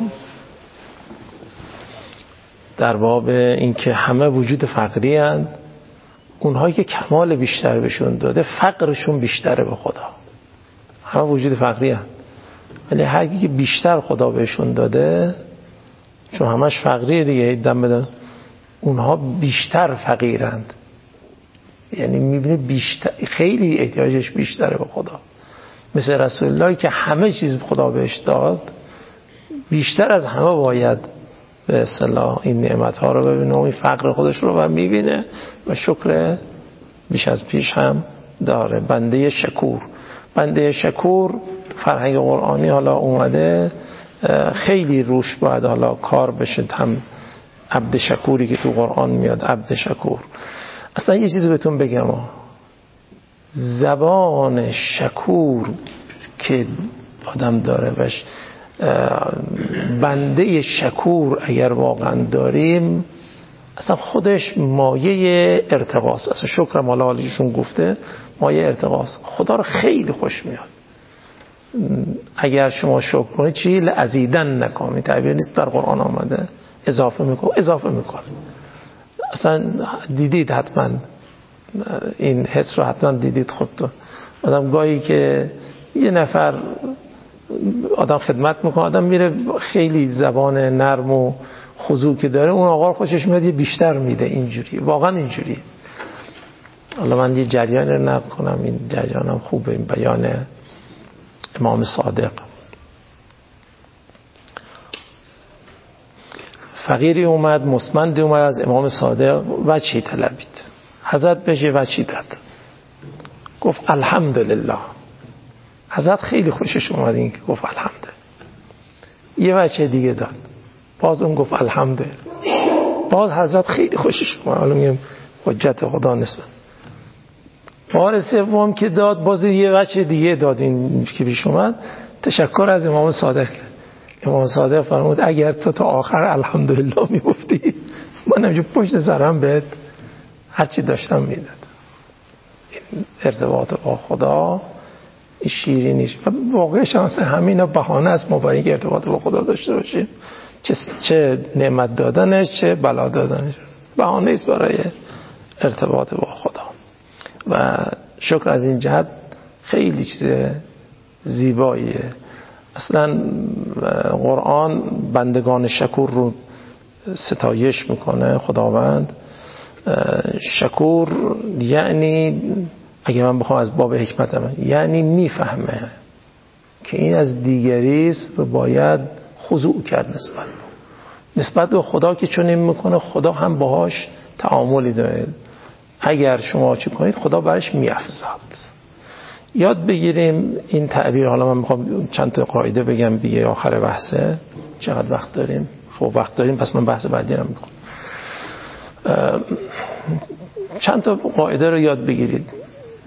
در باب این که همه وجود فقری هستند، اونهایی که کمال بیشتر بهشون داده فقرشون بیشتره به خدا. همه وجود فقری هستند ولی هر کی که بیشتر خدا بهشون داده، چون همش فقریه دیگه، دم بدن، اونها بیشتر فقیرند. یعنی میبینه بیشتر، خیلی احتیاجش بیشتره به خدا. مثل رسول الله که همه چیز خدا بهش داد، بیشتر از همه باید به اصطلاح این نعمت‌ها رو ببینه و این فقر خودش رو و میبینه و شکر بیش از پیش هم داره. بنده شکور. بنده شکور فرهنگ قرآنی حالا اومده خیلی روش باید حالا کار بشه. هم عبد شکوری که تو قرآن میاد، عبد شکور. اصلا یه چیزی بهتون بگم، زبان شکور که آدم داره وش بنده شکور اگر واقعا داریم، اصلا خودش مایه ارتقاست. اصلا شکرم حالا حالیشون گفته مایه ارتقاست. خدا رو خیلی خوش میاد. اگر شما شکر کنید چی؟ لازیدن نکن، این تعبیر نیست در قرآن آمده، اضافه میکن اضافه میکن. اصلا دیدید حتما این حس رو، حتما دیدید خودتون. آدم گاهی که یه نفر آدم خدمت میکنه، آدم میره خیلی زبان نرم و خضوع که داره، اون آقا خوشش میاد یه بیشتر میده. اینجوری واقعا اینجوری. حالا من یه جریان رو نقل کنم، این جریانم خوبه، این بیان امام صادق. فقیری اومد، مستمندی اومد از امام صادق وچی طلبید. حضرت بهش وچی داد، گفت الحمدلله. حضرت خیلی خوشش اومد این که گفت الحمدلله. یه وچه دیگه داد، باز اون گفت الحمدلله. باز حضرت خیلی خوشش اومد. حالا میگم حجت خدا نسبت. بار سوم که داد، باز یه وچه دیگه داد. این که پیش اومد تشکر از امام صادق کرد. امام صادق فرمود اگر تو تا آخر الحمدلله میگفتی، من همینجور پشت سرم بهت هرچی داشتم میداد. ارتباط با خدا این شیرینیش و واقعش هم همینا بهانه است ما برای اینکه ارتباط با خدا داشته باشیم. چه چه نعمت دادنش چه بلا دادنش بهانه است برای ارتباط با خدا. و شکر از این جهت خیلی چیز زیباییه. اصلا قرآن بندگان شکور رو ستایش میکنه. خداوند شکور یعنی، اگه من بخوام از باب حکمت من، یعنی میفهمه که این از دیگری است و باید خضوع کرد نسبت نسبت به خدا که چون این میکنه خدا هم باهاش تعاملی داره. اگر شما چی کنید خدا برش میافزاد. یاد بگیریم این تعبیر. حالا من میخوام چند تا قاعده بگم دیگه آخر بحثه. چقدر وقت داریم؟ خب وقت داریم، پس من بحث بعدی رو میخوام. چند تا قاعده رو یاد بگیرید.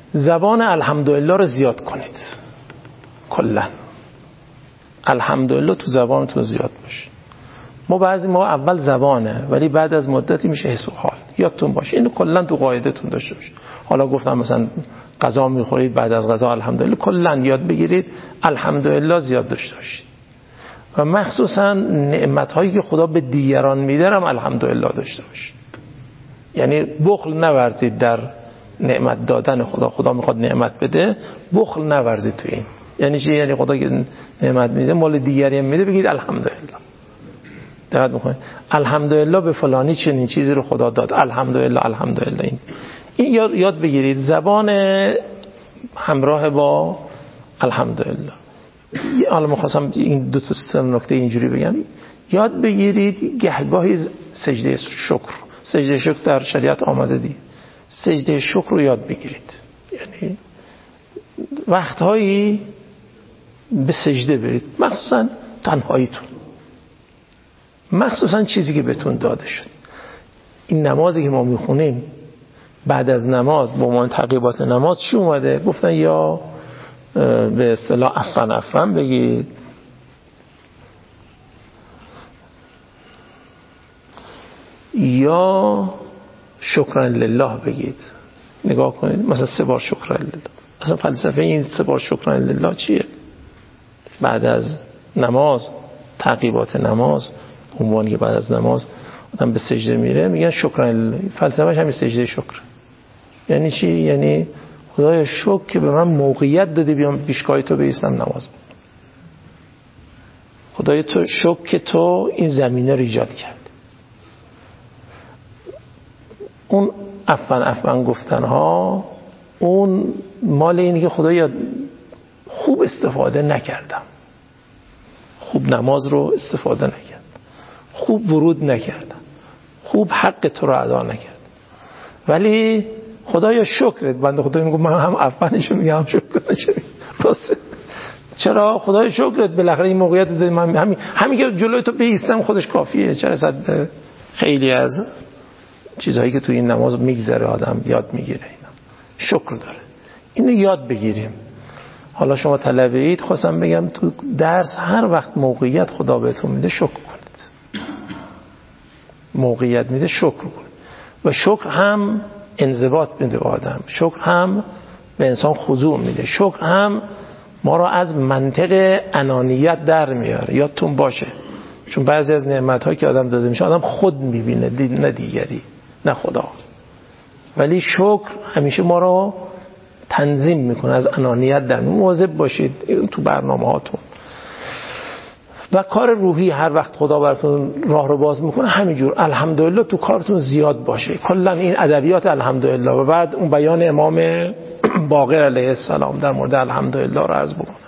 زبان الحمدلله رو زیاد کنید. کلا الحمدلله تو زبانتون زیاد باشه. ما بعضی ما اول زبانه ولی بعد از مدتی میشه حس و حال. یادتون باشه اینو کلا تو قاعدتون داشته باشید. حالا گفتم مثلا غذا میخورید بعد از غذا الحمدلله، کلا یاد بگیرید الحمدلله زیاد داشته باشید. و مخصوصا نعمت‌هایی که خدا به دیگران میده هم الحمدلله داشته باشید. یعنی بخل نورزید در نعمت دادن خدا. خدا میخواد نعمت بده، بخل نورزید تو این. یعنی چی؟ یعنی خدا که نعمت میده مال دیگری هم میده بگید الحمدلله. دقت میکنید الحمدلله به فلانی چنین چیزی رو خدا داد، الحمدلله الحمدلله. این این یاد, یاد بگیرید زبان همراه با الحمدلله. حالا می‌خواستم این دو تا نکته اینجوری بگم. یاد بگیرید گهگاهی سجده شکر. سجده شکر در شریعت آمده دی. سجده شکر رو یاد بگیرید. یعنی وقتهایی به سجده برید، مخصوصا تنهاییتون، مخصوصا چیزی که بهتون داده شد. این نمازی که ما میخونیم بعد از نماز با عنوان تعقیبات نماز چی اومده؟ گفتن یا به اصطلاح عفن عفن بگید، یا شکرا لله بگید. نگاه کنید مثلا سه بار شکرا لله. اصلا فلسفه این سه بار شکرا لله چیه؟ بعد از نماز تعقیبات نماز، عنوانی که بعد از نماز آدم به سجده میره میگن شکرا لله. فلسفه‌اش همین سجده شکر. یعنی چی؟ یعنی خدای شکر که به من موقعیت دادی بیام پیشگاه تو بایستم نماز بخونم. خدای تو شکر که تو این زمینه رو ایجاد کرد. اون عفن عفن گفتن ها اون مال اینه که خدایا خوب استفاده نکردم، خوب نماز رو استفاده نکردم، خوب ورود نکردم، خوب حق تو رو ادا نکردم، ولی خدایا شکرت. بنده خدا میگه من هم عفنشو میگم هم شکرشو میگم. راست چرا؟ خدایا شکرت بالاخره این موقعیت دادی. من همین همین که جلوی تو بایستم خودش کافیه. چرا صد خیلی از چیزهایی که تو این نماز میگذره آدم یاد میگیره. اینا شکر داره. اینو یاد بگیریم. حالا شما طلبه اید، خواستم بگم تو درس هر وقت موقعیت خدا بهتون میده شکر کنید. موقعیت میده شکر کنید. و شکر هم انضباط میده به آدم، شکر هم به انسان خضوع میده، شکر هم ما را از منطق انانیت در میاره. یادتون باشه چون بعضی از نعمت‌ها که آدم داده میشه آدم خود میبینه نه دیگری نه خدا، ولی شکر همیشه ما را تنظیم میکنه از انانیت در. مواظب باشید تو برنامه هاتون. و کار روحی هر وقت خدا براتون راه رو باز میکنه همینجور الحمدلله تو کارتون زیاد باشه. کلا این ادبیات الحمدلله. و بعد اون بیان امام باقر علیه السلام در مورد الحمدلله رو عرض بکنم.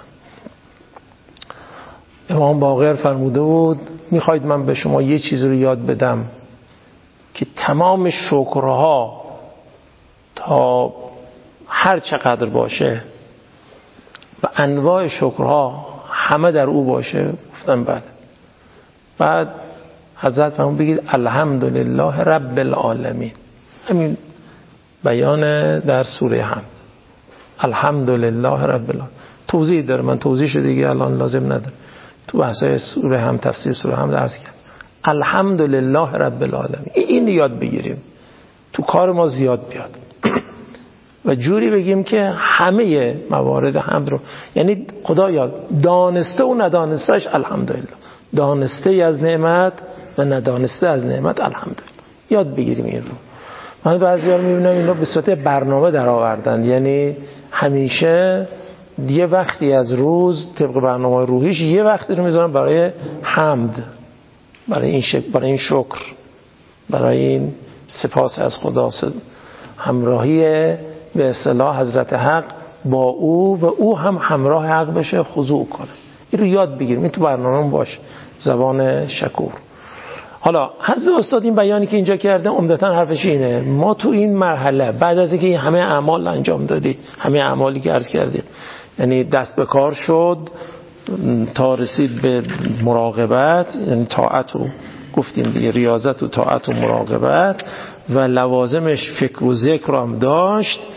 امام باقر فرموده بود میخواید من به شما یه چیز رو یاد بدم که تمام شکرها تا هر چقدر باشه و انواع شکرها همه در او باشه؟ گفتم بله. بعد حضرت فرمود بگید الحمدلله رب العالمین. همین بیان در سوره حمد. الحمدلله رب العالمین. توضیح داره، من توضیحش دیگه الان لازم نداره. تو بحثای سوره هم تفسیر سوره هم درس کردم. الحمدلله رب العالمین. این یاد بگیریم تو کار ما زیاد بیاد و جوری بگیم که همه موارد حمد رو، یعنی خدایا دانسته و ندانستهش الحمدلله، دانسته از نعمت و ندانسته از نعمت الحمدلله. یاد بگیریم این رو. من بعضی‌ها رو می‌بینم اینا به صورت برنامه در آوردن، یعنی همیشه یه وقتی از روز طبق برنامه روحیش یه وقتی رو میذارن برای حمد، برای این شکر، برای این شکر، برای این سپاس از خدا، همراهی به اصطلاح حضرت حق با او و او هم همراه حق بشه، خضوع کنه. این رو یاد بگیریم. این تو برنامه باشه، زبان شکور. حالا حضرت استاد این بیانی که اینجا کرده عمدتاً حرفش اینه، ما تو این مرحله بعد از اینکه همه اعمال انجام دادی، همه اعمالی که عرض کردیم، یعنی دست به کار شد تا رسید به مراقبت، یعنی طاعت رو گفتیم دیگه، ریاضت و طاعت و مراقبت و لوازمش فکر و ذکر هم داشت.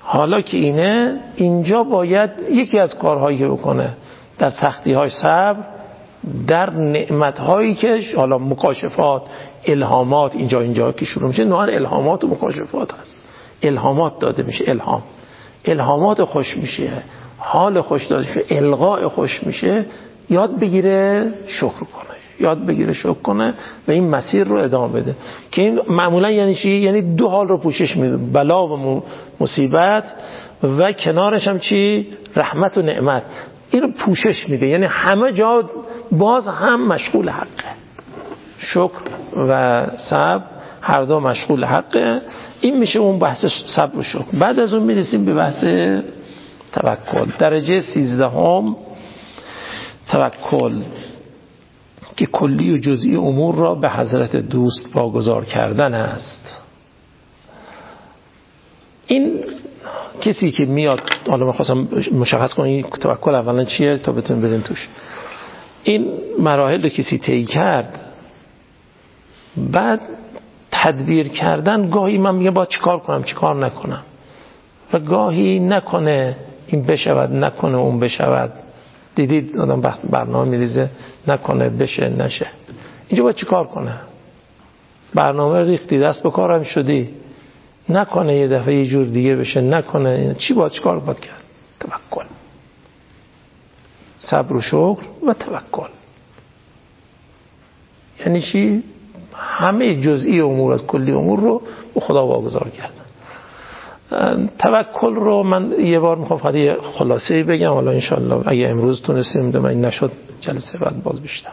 حالا که اینه، اینجا باید یکی از کارهایی که بکنه در سختی‌های صبر، در نعمت‌هایی که حالا مکاشفات، الهامات، اینجا اینجا که شروع میشه نوع الهامات و مکاشفات هست. الهامات داده میشه، الهام الهامات خوش میشه، حال خوش داده میشه، القاء خوش میشه، یاد بگیره شکر کنه، یاد بگیره شکر کنه و این مسیر رو ادامه بده. که این معمولا یعنی چی؟ یعنی دو حال رو پوشش میده، بلا و مصیبت و کنارش هم چی؟ رحمت و نعمت. این رو پوشش میده، یعنی همه جا باز هم مشغول حقه. شکر و صبر هر دو مشغول حقه. این میشه اون بحث صبر و شکر. بعد از اون میرسیم به بحث توکل. درجه سیزدهم توکل که کلی و جزئی امور را به حضرت دوست واگذار کردن است. این کسی که میاد، حالا من خواستم مشخص کنم این توکل اولا چیه تا بتونیم بریم توش. این مراحل رو کسی طی کرد، بعد تدبیر کردن، گاهی من میگم باید چیکار کنم چیکار نکنم، و گاهی نکنه این بشود نکنه اون بشود. دیدید آدم برنامه میریزه نکنه بشه نشه، اینجا باید چیکار کنه؟ برنامه ریختی دست به کارم شدی، نکنه یه دفعه یه جور دیگه بشه، نکنه چی باید چیکار باید کرد؟ توکل، صبر و شکر و توکل. یعنی چی؟ همه جزئی امور از کلی امور رو به خدا واگذار کردن. توکل رو من یه بار میخوام فقط یه خلاصه‌ای بگم، حالا انشالله اگه امروز تونستیم ده، من نشد جلسه بعد باز بیشتر.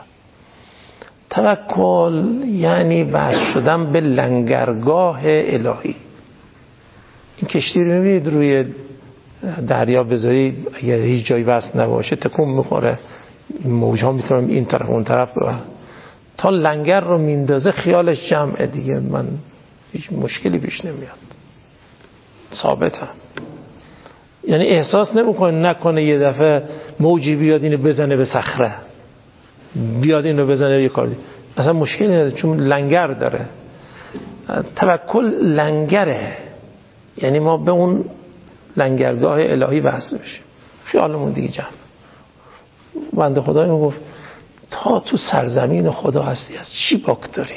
توکل یعنی وصل شدن به لنگرگاه الهی. این کشتی رو میبینید روی دریا بذارید، اگر هیچ جایی وصل نباشه تکون میخوره، موجها میتونن این طرف اون طرف ببرن، تا لنگر رو میندازه خیالش جمعه دیگه، من هیچ مشکلی پیش نمیاد، ثابتم. یعنی احساس نمیکنه نکنه یه دفعه موجی بیاد اینو بزنه به صخره، بیاد اینو بزنه یه کار دیگه، اصلا مشکلی نداره چون لنگر داره. توکل لنگره، یعنی ما به اون لنگرگاه الهی وصل بشیم، خیالمون دیگه جمع. بنده خدای ما گفت تا تو سرزمین خدا هستی از چی باک داری؟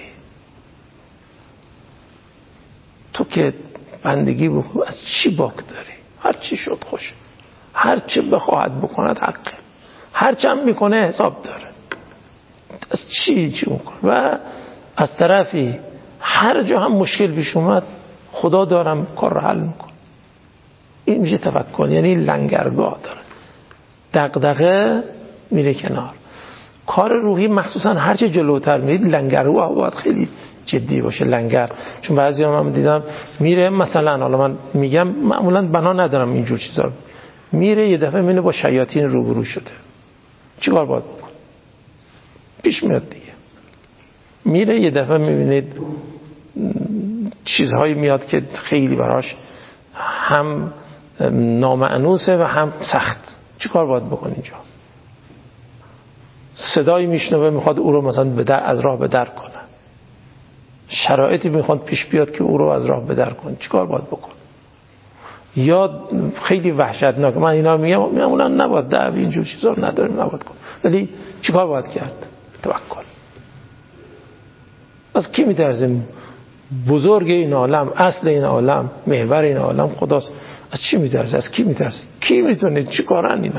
تو که بندگی بکن از چی باک داری؟ هر چی شد خوش، هر چی بخواهد بکند حقه، هر چی هم میکنه حساب داره، از چی چی میکنه. و از طرفی هر جا هم مشکل پیش اومد خدا دارم کار رو حل میکنه. این میشه توکل، یعنی لنگرگاه داره، دغدغه میره کنار. کار روحی مخصوصا هر چه جلوتر میرید لنگرگاه باید خیلی جدی باشه. لنگر، چون بعضی هم, هم دیدم میره مثلا، حالا من میگم معمولا بنا ندارم اینجور چیزا رو، میره یه دفعه میبینه با شیاطین روبرو شده، چیکار باید بکن؟ پیش میاد دیگه. میره یه دفعه میبینید چیزهایی میاد که خیلی براش هم نامعنوسه و هم سخت، چیکار باید بکن اینجا؟ صدایی میشنوه میخواد او رو مثلا به در از راه به در کنه، شرایطی میخواد پیش بیاد که او رو از راه به در کنه، چیکار باید بکن؟ یا خیلی وحشتناک، من اینا میگم معمولا نباید دعوی اینجور چیزا رو نداریم نباید کن، ولی چیکار باید کرد؟ توکل. از کی میترسیم؟ بزرگ این عالم، اصل این عالم، محور این عالم خداست. از چی میترسه؟ از کی میترسه؟ کی میتونه؟ چیکارن اینا؟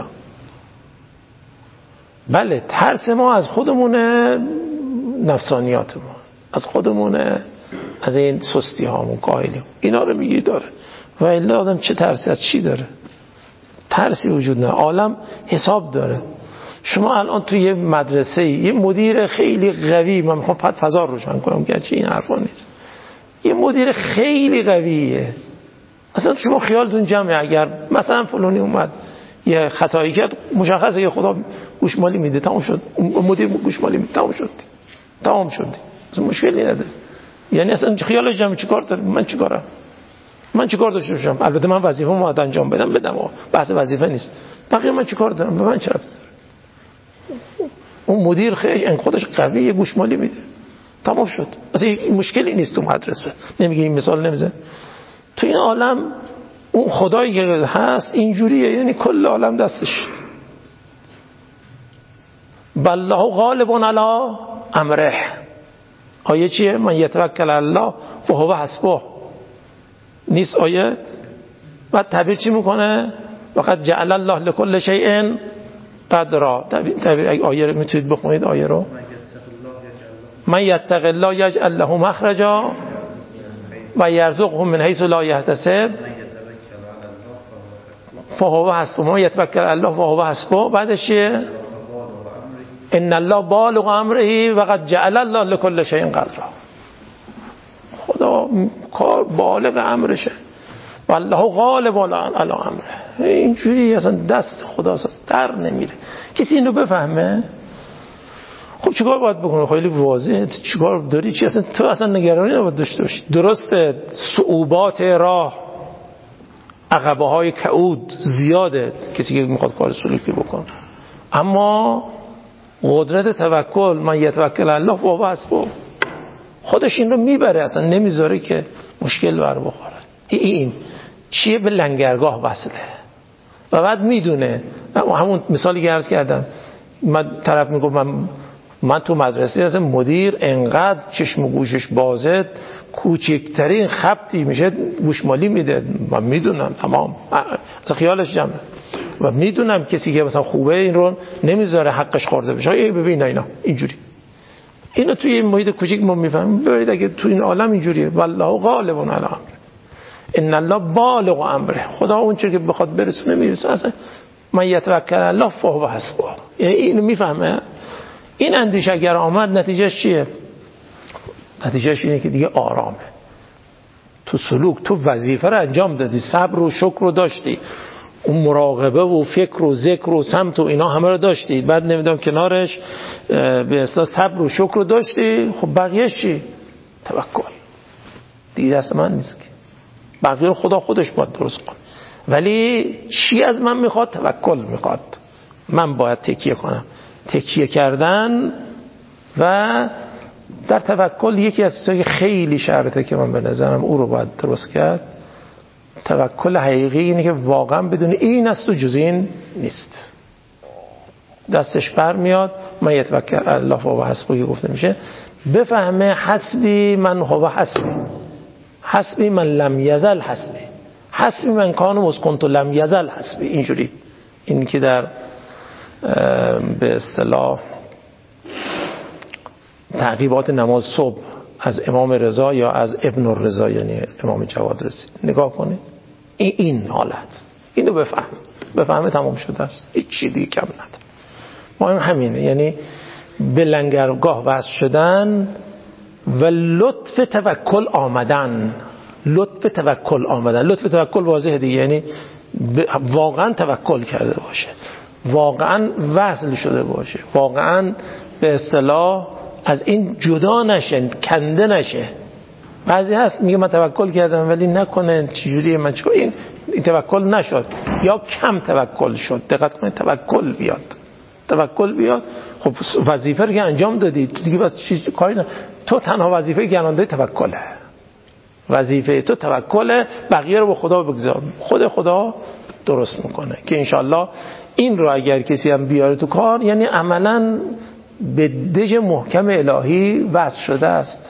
بله ترس ما از خودمونه، نفسانیات ما از خودمونه، از این سستی هامون، کاهلی، اینا رو میگی داره. و الا آدم چه ترسی از چی داره؟ ترسی وجود نه. عالم حساب داره. شما الان توی یه مدرسه یه مدیر خیلی قوی، من میخوام فضا روشن کنم گرچه این حرفا نیست، یه مدیر خیلی قویه، اصلا شما خیالتون جمعه اگر مثلا فلانی اومد یه خطایی کرد، مشخصه که خدا گوشمالی میده، تمام شد، مدیر گوشمالی میده، تمام شد تمام شد، اصلا مشکلی نداره. یعنی اصلا خیالش جمعه چیکار داره؟ من چیکارم؟ من چیکار داشته باشم؟ البته من وظیفه‌مو باید انجام بدم بدم، بحث وظیفه نیست. بقیه من چیکار دارم؟ به من چه ربطی داره؟ اون مدیر خیلی خودش قویه، گوشمالی میده، تمام شد، اصلا مشکلی نیست. تو مدرسه نمیگه این مثال نمیزن، تو این عالم اون خدایی که هست اینجوریه، یعنی کل عالم دستش. بالله غالب علی امره. آیه چیه؟ من یتوکل الله فهو حسبه. نیست آیه؟ بعد تعبیر چی میکنه؟ وقد جعل الله لكل شیء قدرا. تعبیر آیه رو میتونید بخونید آیه رو. من یتق الله یجعل له مخرجا و یرزقه من حیث لا یحتسب فهو حسبه. من یتوکل الله فهو حسبه. بعدش چیه؟ ان الله بالغ امره وقد جعل الله لكل شیء قدرا. خدا کار بالغ امرشه. والله غالب علی امره. اینجوری اصلا دست خداست، در نمیره. کسی اینو بفهمه؟ خب چیکار باید بکنه؟ خیلی واضحه. چیکار داری؟ چی اصلا تو اصلا نگرانی نباید داشته باشی. درسته صعوبات راه، عقبه های کعود زیاده کسی که میخواد کار سلوکی بکنه، اما قدرت توکل، من یتوکل الله فهو حسبه، خودش این رو میبره، اصلا نمیذاره که مشکل بر بخوره. این چیه؟ به لنگرگاه وصله و بعد میدونه. همون مثالی که عرض کردم، من طرف میگه من من تو مدرسه اصلا مدیر انقدر چشم و گوشش بازه، کوچکترین خبطی میشه گوشمالی میده. من میدونم تمام، اصلا خیالش جمعه و میدونم کسی که مثلا خوبه این رو نمیذاره حقش خورده بشه. ای ببین اینا اینجوری، اینو توی این محیط کوچیک ما میفهمیم. ببینید اگه تو این عالم اینجوریه، والله غالب علی امره ان الله بالغ امره. خدا اون چیزی که بخواد برسونه میرسه. اصلا من یتوکل الله فهو حسبه. یعنی اینو میفهمه. این اندیشه اگر آمد نتیجهش چیه؟ نتیجهش اینه که دیگه آرامه. تو سلوک تو وظیفه رو انجام دادی، صبر و شکر رو داشتی، اون مراقبه و فکر و ذکر و سمت و اینا همه رو داشتی، بعد نمیدونم کنارش به اساس صبر و شکر رو داشتی. خب بقیه چی؟ توکل. دیگه دست من نیست که بقیه رو خدا خودش باید درست کنه. ولی چی از من میخواد؟ توکل میخواد. من باید تکیه کنم. تکیه کردن و در توکل یکی از چیزایی خیلی شرطه که من به نظرم او رو باید درست کرد. توکل حقیقی اینه که واقعا بدون این است و جز این نیست. دستش بر میاد. من یتوکل الله فهو حسبه گفته میشه، بفهمه حسبی من هو حسبی، حسبی من لم یزل حسبی، حسبی من کان مسکنت لم یزل حسبی. اینجوری این که در به اصطلاح تعقیبات نماز صبح از امام رضا یا از ابن الرضا یعنی امام جواد رسید، نگاه کنید این این حالت، اینو بفهم بفهمه تمام شده است، هیچ چیزی دیگه کم نداره. مهم همینه، یعنی به لنگرگاه وصل شدن و لطف توکل آمدن. لطف توکل آمدن، لطف توکل واضحه دیگه، یعنی واقعا توکل کرده باشه، واقعا وصل شده باشه، واقعا به اصطلاح از این جدا نشه، کنده نشه. بعضی هست میگه من توکل کردم ولی نکنه چجوریه من چه این, این توکل نشد یا کم توکل شد. دقت کنید توکل بیاد، توکل بیاد. خب وظیفه رو که انجام دادی تو دیگه بس چیز کاری نه. تو تنها وظیفه که انجام توکله، وظیفه تو توکله، بقیه رو به خدا بگذار، خود خدا درست میکنه. که انشالله این رو اگر کسی هم بیاره تو کار، یعنی عملا به دژ محکم الهی وصل شده است.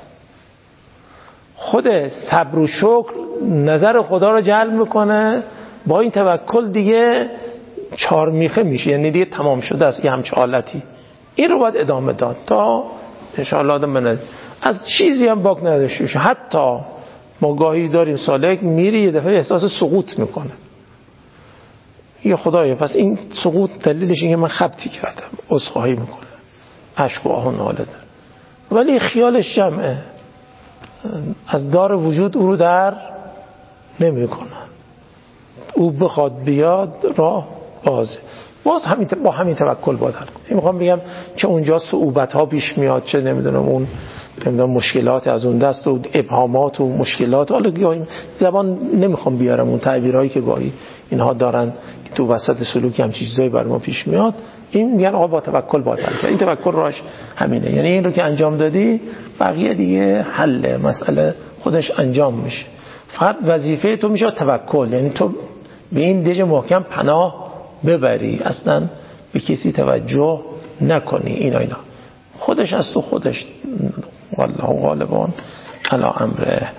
خود صبر و شکر نظر خدا رو جلب میکنه، با این توکل دیگه چهار میخه میشه، یعنی دیگه تمام شده است یه همچه حالتی. این رو باید ادامه داد تا انشاءالله آدم بنده از چیزی هم باک نداشته باشه. حتی ما گاهی داریم سالک میری یه دفعه احساس سقوط میکنه، یه خدایه پس این سقوط دلیلش اینه من خبطی کردم، عذرخواهی میکنه، اشک و آه و ناله داره، ولی خیالش جمعه، از دار وجود او رو در نمیکنه. او بخواد بیاد راه بازه. باز همین با همین توکل باید حل کنیم. میخوام بگم چه اونجا صعوبت ها پیش میاد، چه نمیدونم اون نمیدونم مشکلات از اون دست و ابهامات و مشکلات، حالا گاهی زبان نمیخوام بیارم اون تعبیرایی که گاهی اینها دارن که تو وسط سلوک هم چیزایی بر ما پیش میاد. این میگن آقا با توکل باید حل کنیم. این توکل راش همینه، یعنی این رو که انجام دادی بقیه دیگه حل مسئله خودش انجام میشه. فقط وظیفه تو میشه توکل، یعنی تو به این دژ محکم پناه ببری، اصلا به کسی توجه نکنی. اینا اینا خودش از تو خودش والله غالبان علی امره.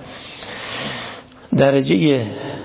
درجه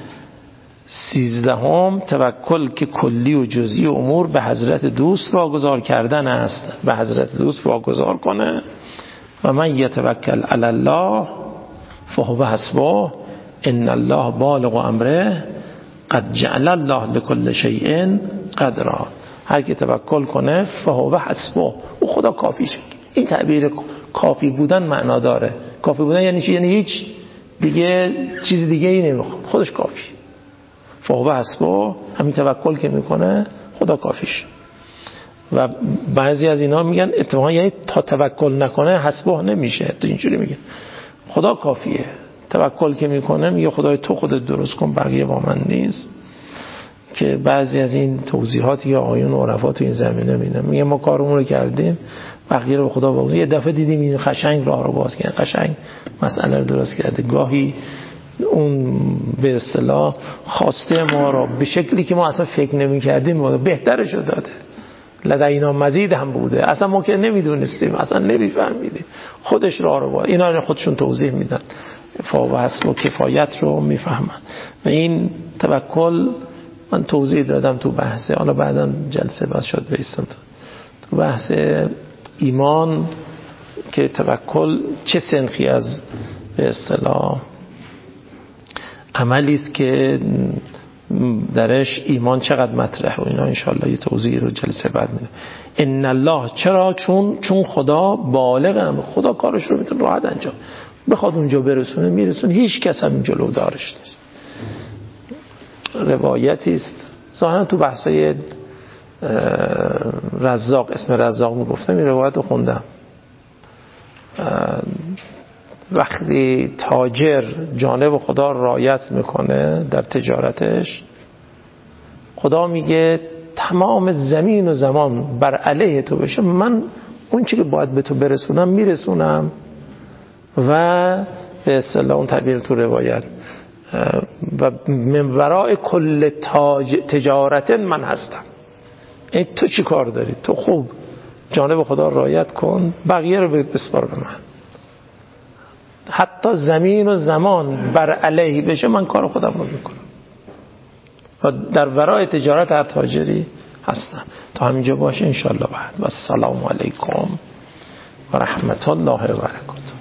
سیزدهم توکل که کلی و جزئی امور به حضرت دوست واگذار کردن است. به حضرت دوست واگذار کنه. و من یتوکل علی الله فهو حسبه ان الله بالغ امره قد جعل الله لكل شیء قدرا. هر کی توکل کنه فهو حسبه، او خدا کافیشه. این تعبیر کافی بودن معنا داره. کافی بودن یعنی چی؟ یعنی هیچ دیگه چیز دیگه ای نمیخواد، خودش کافی. فهو حسبه، همین توکل که میکنه خدا کافیش. و بعضی از اینا میگن اتفاقا یعنی تا توکل نکنه حسبه نمیشه، تو اینجوری میگه خدا کافیه. توکل که میکنه میگه خدای تو خودت درست کن، بقیه با من نیست. که بعضی از این توضیحاتی که آیون و عرفا تو این زمینه میدن، میگه ما کارمون رو کردیم، بقیه رو به خدا بگو. یه دفعه دیدیم این قشنگ راه رو باز کرد، قشنگ مسئله رو درست کرده. گاهی اون به اصطلاح خواسته ما رو به شکلی که ما اصلا فکر نمی کردیم بهترش رو داده. لدینا مزید هم بوده، اصلا ما که نمیدونستیم، اصلا نمیفهمیدیم، خودش راه رو باز. اینا خودشون توضیح میدن، فا و حسب و کفایت رو میفهمن. و این توکل من توضیح دادم تو بحثه، حالا بعدا جلسه بس شد بیستم تو بحث ایمان که توکل چه سنخی از به اصطلاح عملی است که درش ایمان چقدر مطرحه و اینا انشاءالله یه توضیح رو جلسه بعد میده. ان الله، چرا؟ چون چون خدا بالغه، خدا کارش رو میتونه راحت انجام بخواد اونجا برسونه میرسونه، هیچ کس هم جلو دارش نیست. روایتی است ظاهرا تو بحثای رزاق، اسم رزاق میگفتم، این روایت رو خوندم. وقتی تاجر جانب خدا رعایت میکنه در تجارتش، خدا میگه تمام زمین و زمان بر علیه تو بشه، من اون چی که باید به تو برسونم میرسونم. و به اصطلاح اون تعبیر تو روایت و من ورای کل تاج تجارت من هستم. این تو چی کار داری؟ تو خوب جانب خدا رعایت کن، بقیه رو بسپار به من. حتی زمین و زمان بر علیه بشه من کار خودم رو میکنم و در ورای تجارت هر تاجری هستم. تا همینجا باشه انشالله بعد. و السلام علیکم و رحمت الله و برکاته.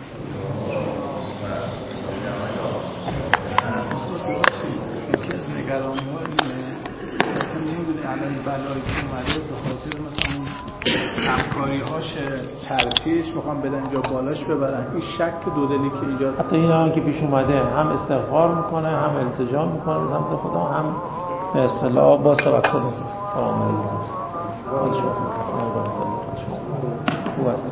همکاری هاش ترفیعش میخوام بدن اینجا بالاش ببرن، این شک دودلی که ایجاد، حتی این هم که پیش اومده هم استغفار میکنه، هم التجا میکنه به سمت خدا، هم به اصطلاح باز توکل میکنه. سلام علیکم. خوش خوب هستی؟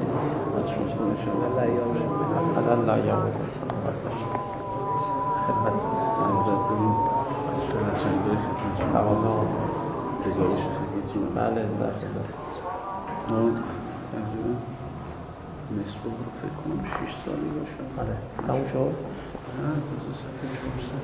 الله ایام سلام علیکم. خدمت تواضع گزارش خدمتتون. بله در خدمت. نصف رو فکر کنم شش سالی باشه. آره تموم شد؟ نه تو سفر فرصت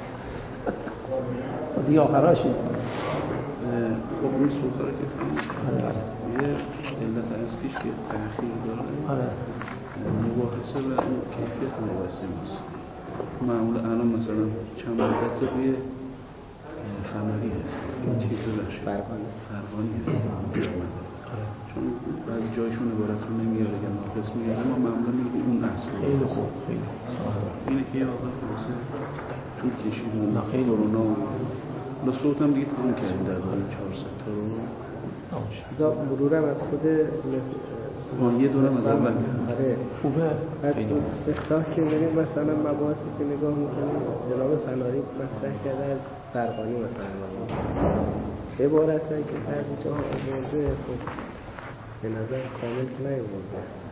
دیگه آخراشی خب این سوخاره که تموم شد یه علت اصلیش که تأخیر داره آره مباحثه و اون کیفیت مباحثه نیست. معمول الان مثلا چند مدت روی خمری هست، این چیز ببخشید فرقانی فرقانی هست، چون بعضی جایشون عبارت رو نمیاره یا ناقص میاره، اما معمولا میگه اون اصل خیلی خوب خیلی اینه که یه آقای خلاصه طول کشید کرونا و لصوت هم دیگه تمام کردیم در واقع چهارصد تا رو دا مرورم از خود آن یه دورم از اول آره خوبه. بعد افتاح که می‌بینیم مثلا مباحثی که نگاه می‌کنیم جناب فناری مطرح کرده از فرقانی مثلا یه بار هستن که بعضی جاها آورده خب به نظر کامل نیاورده.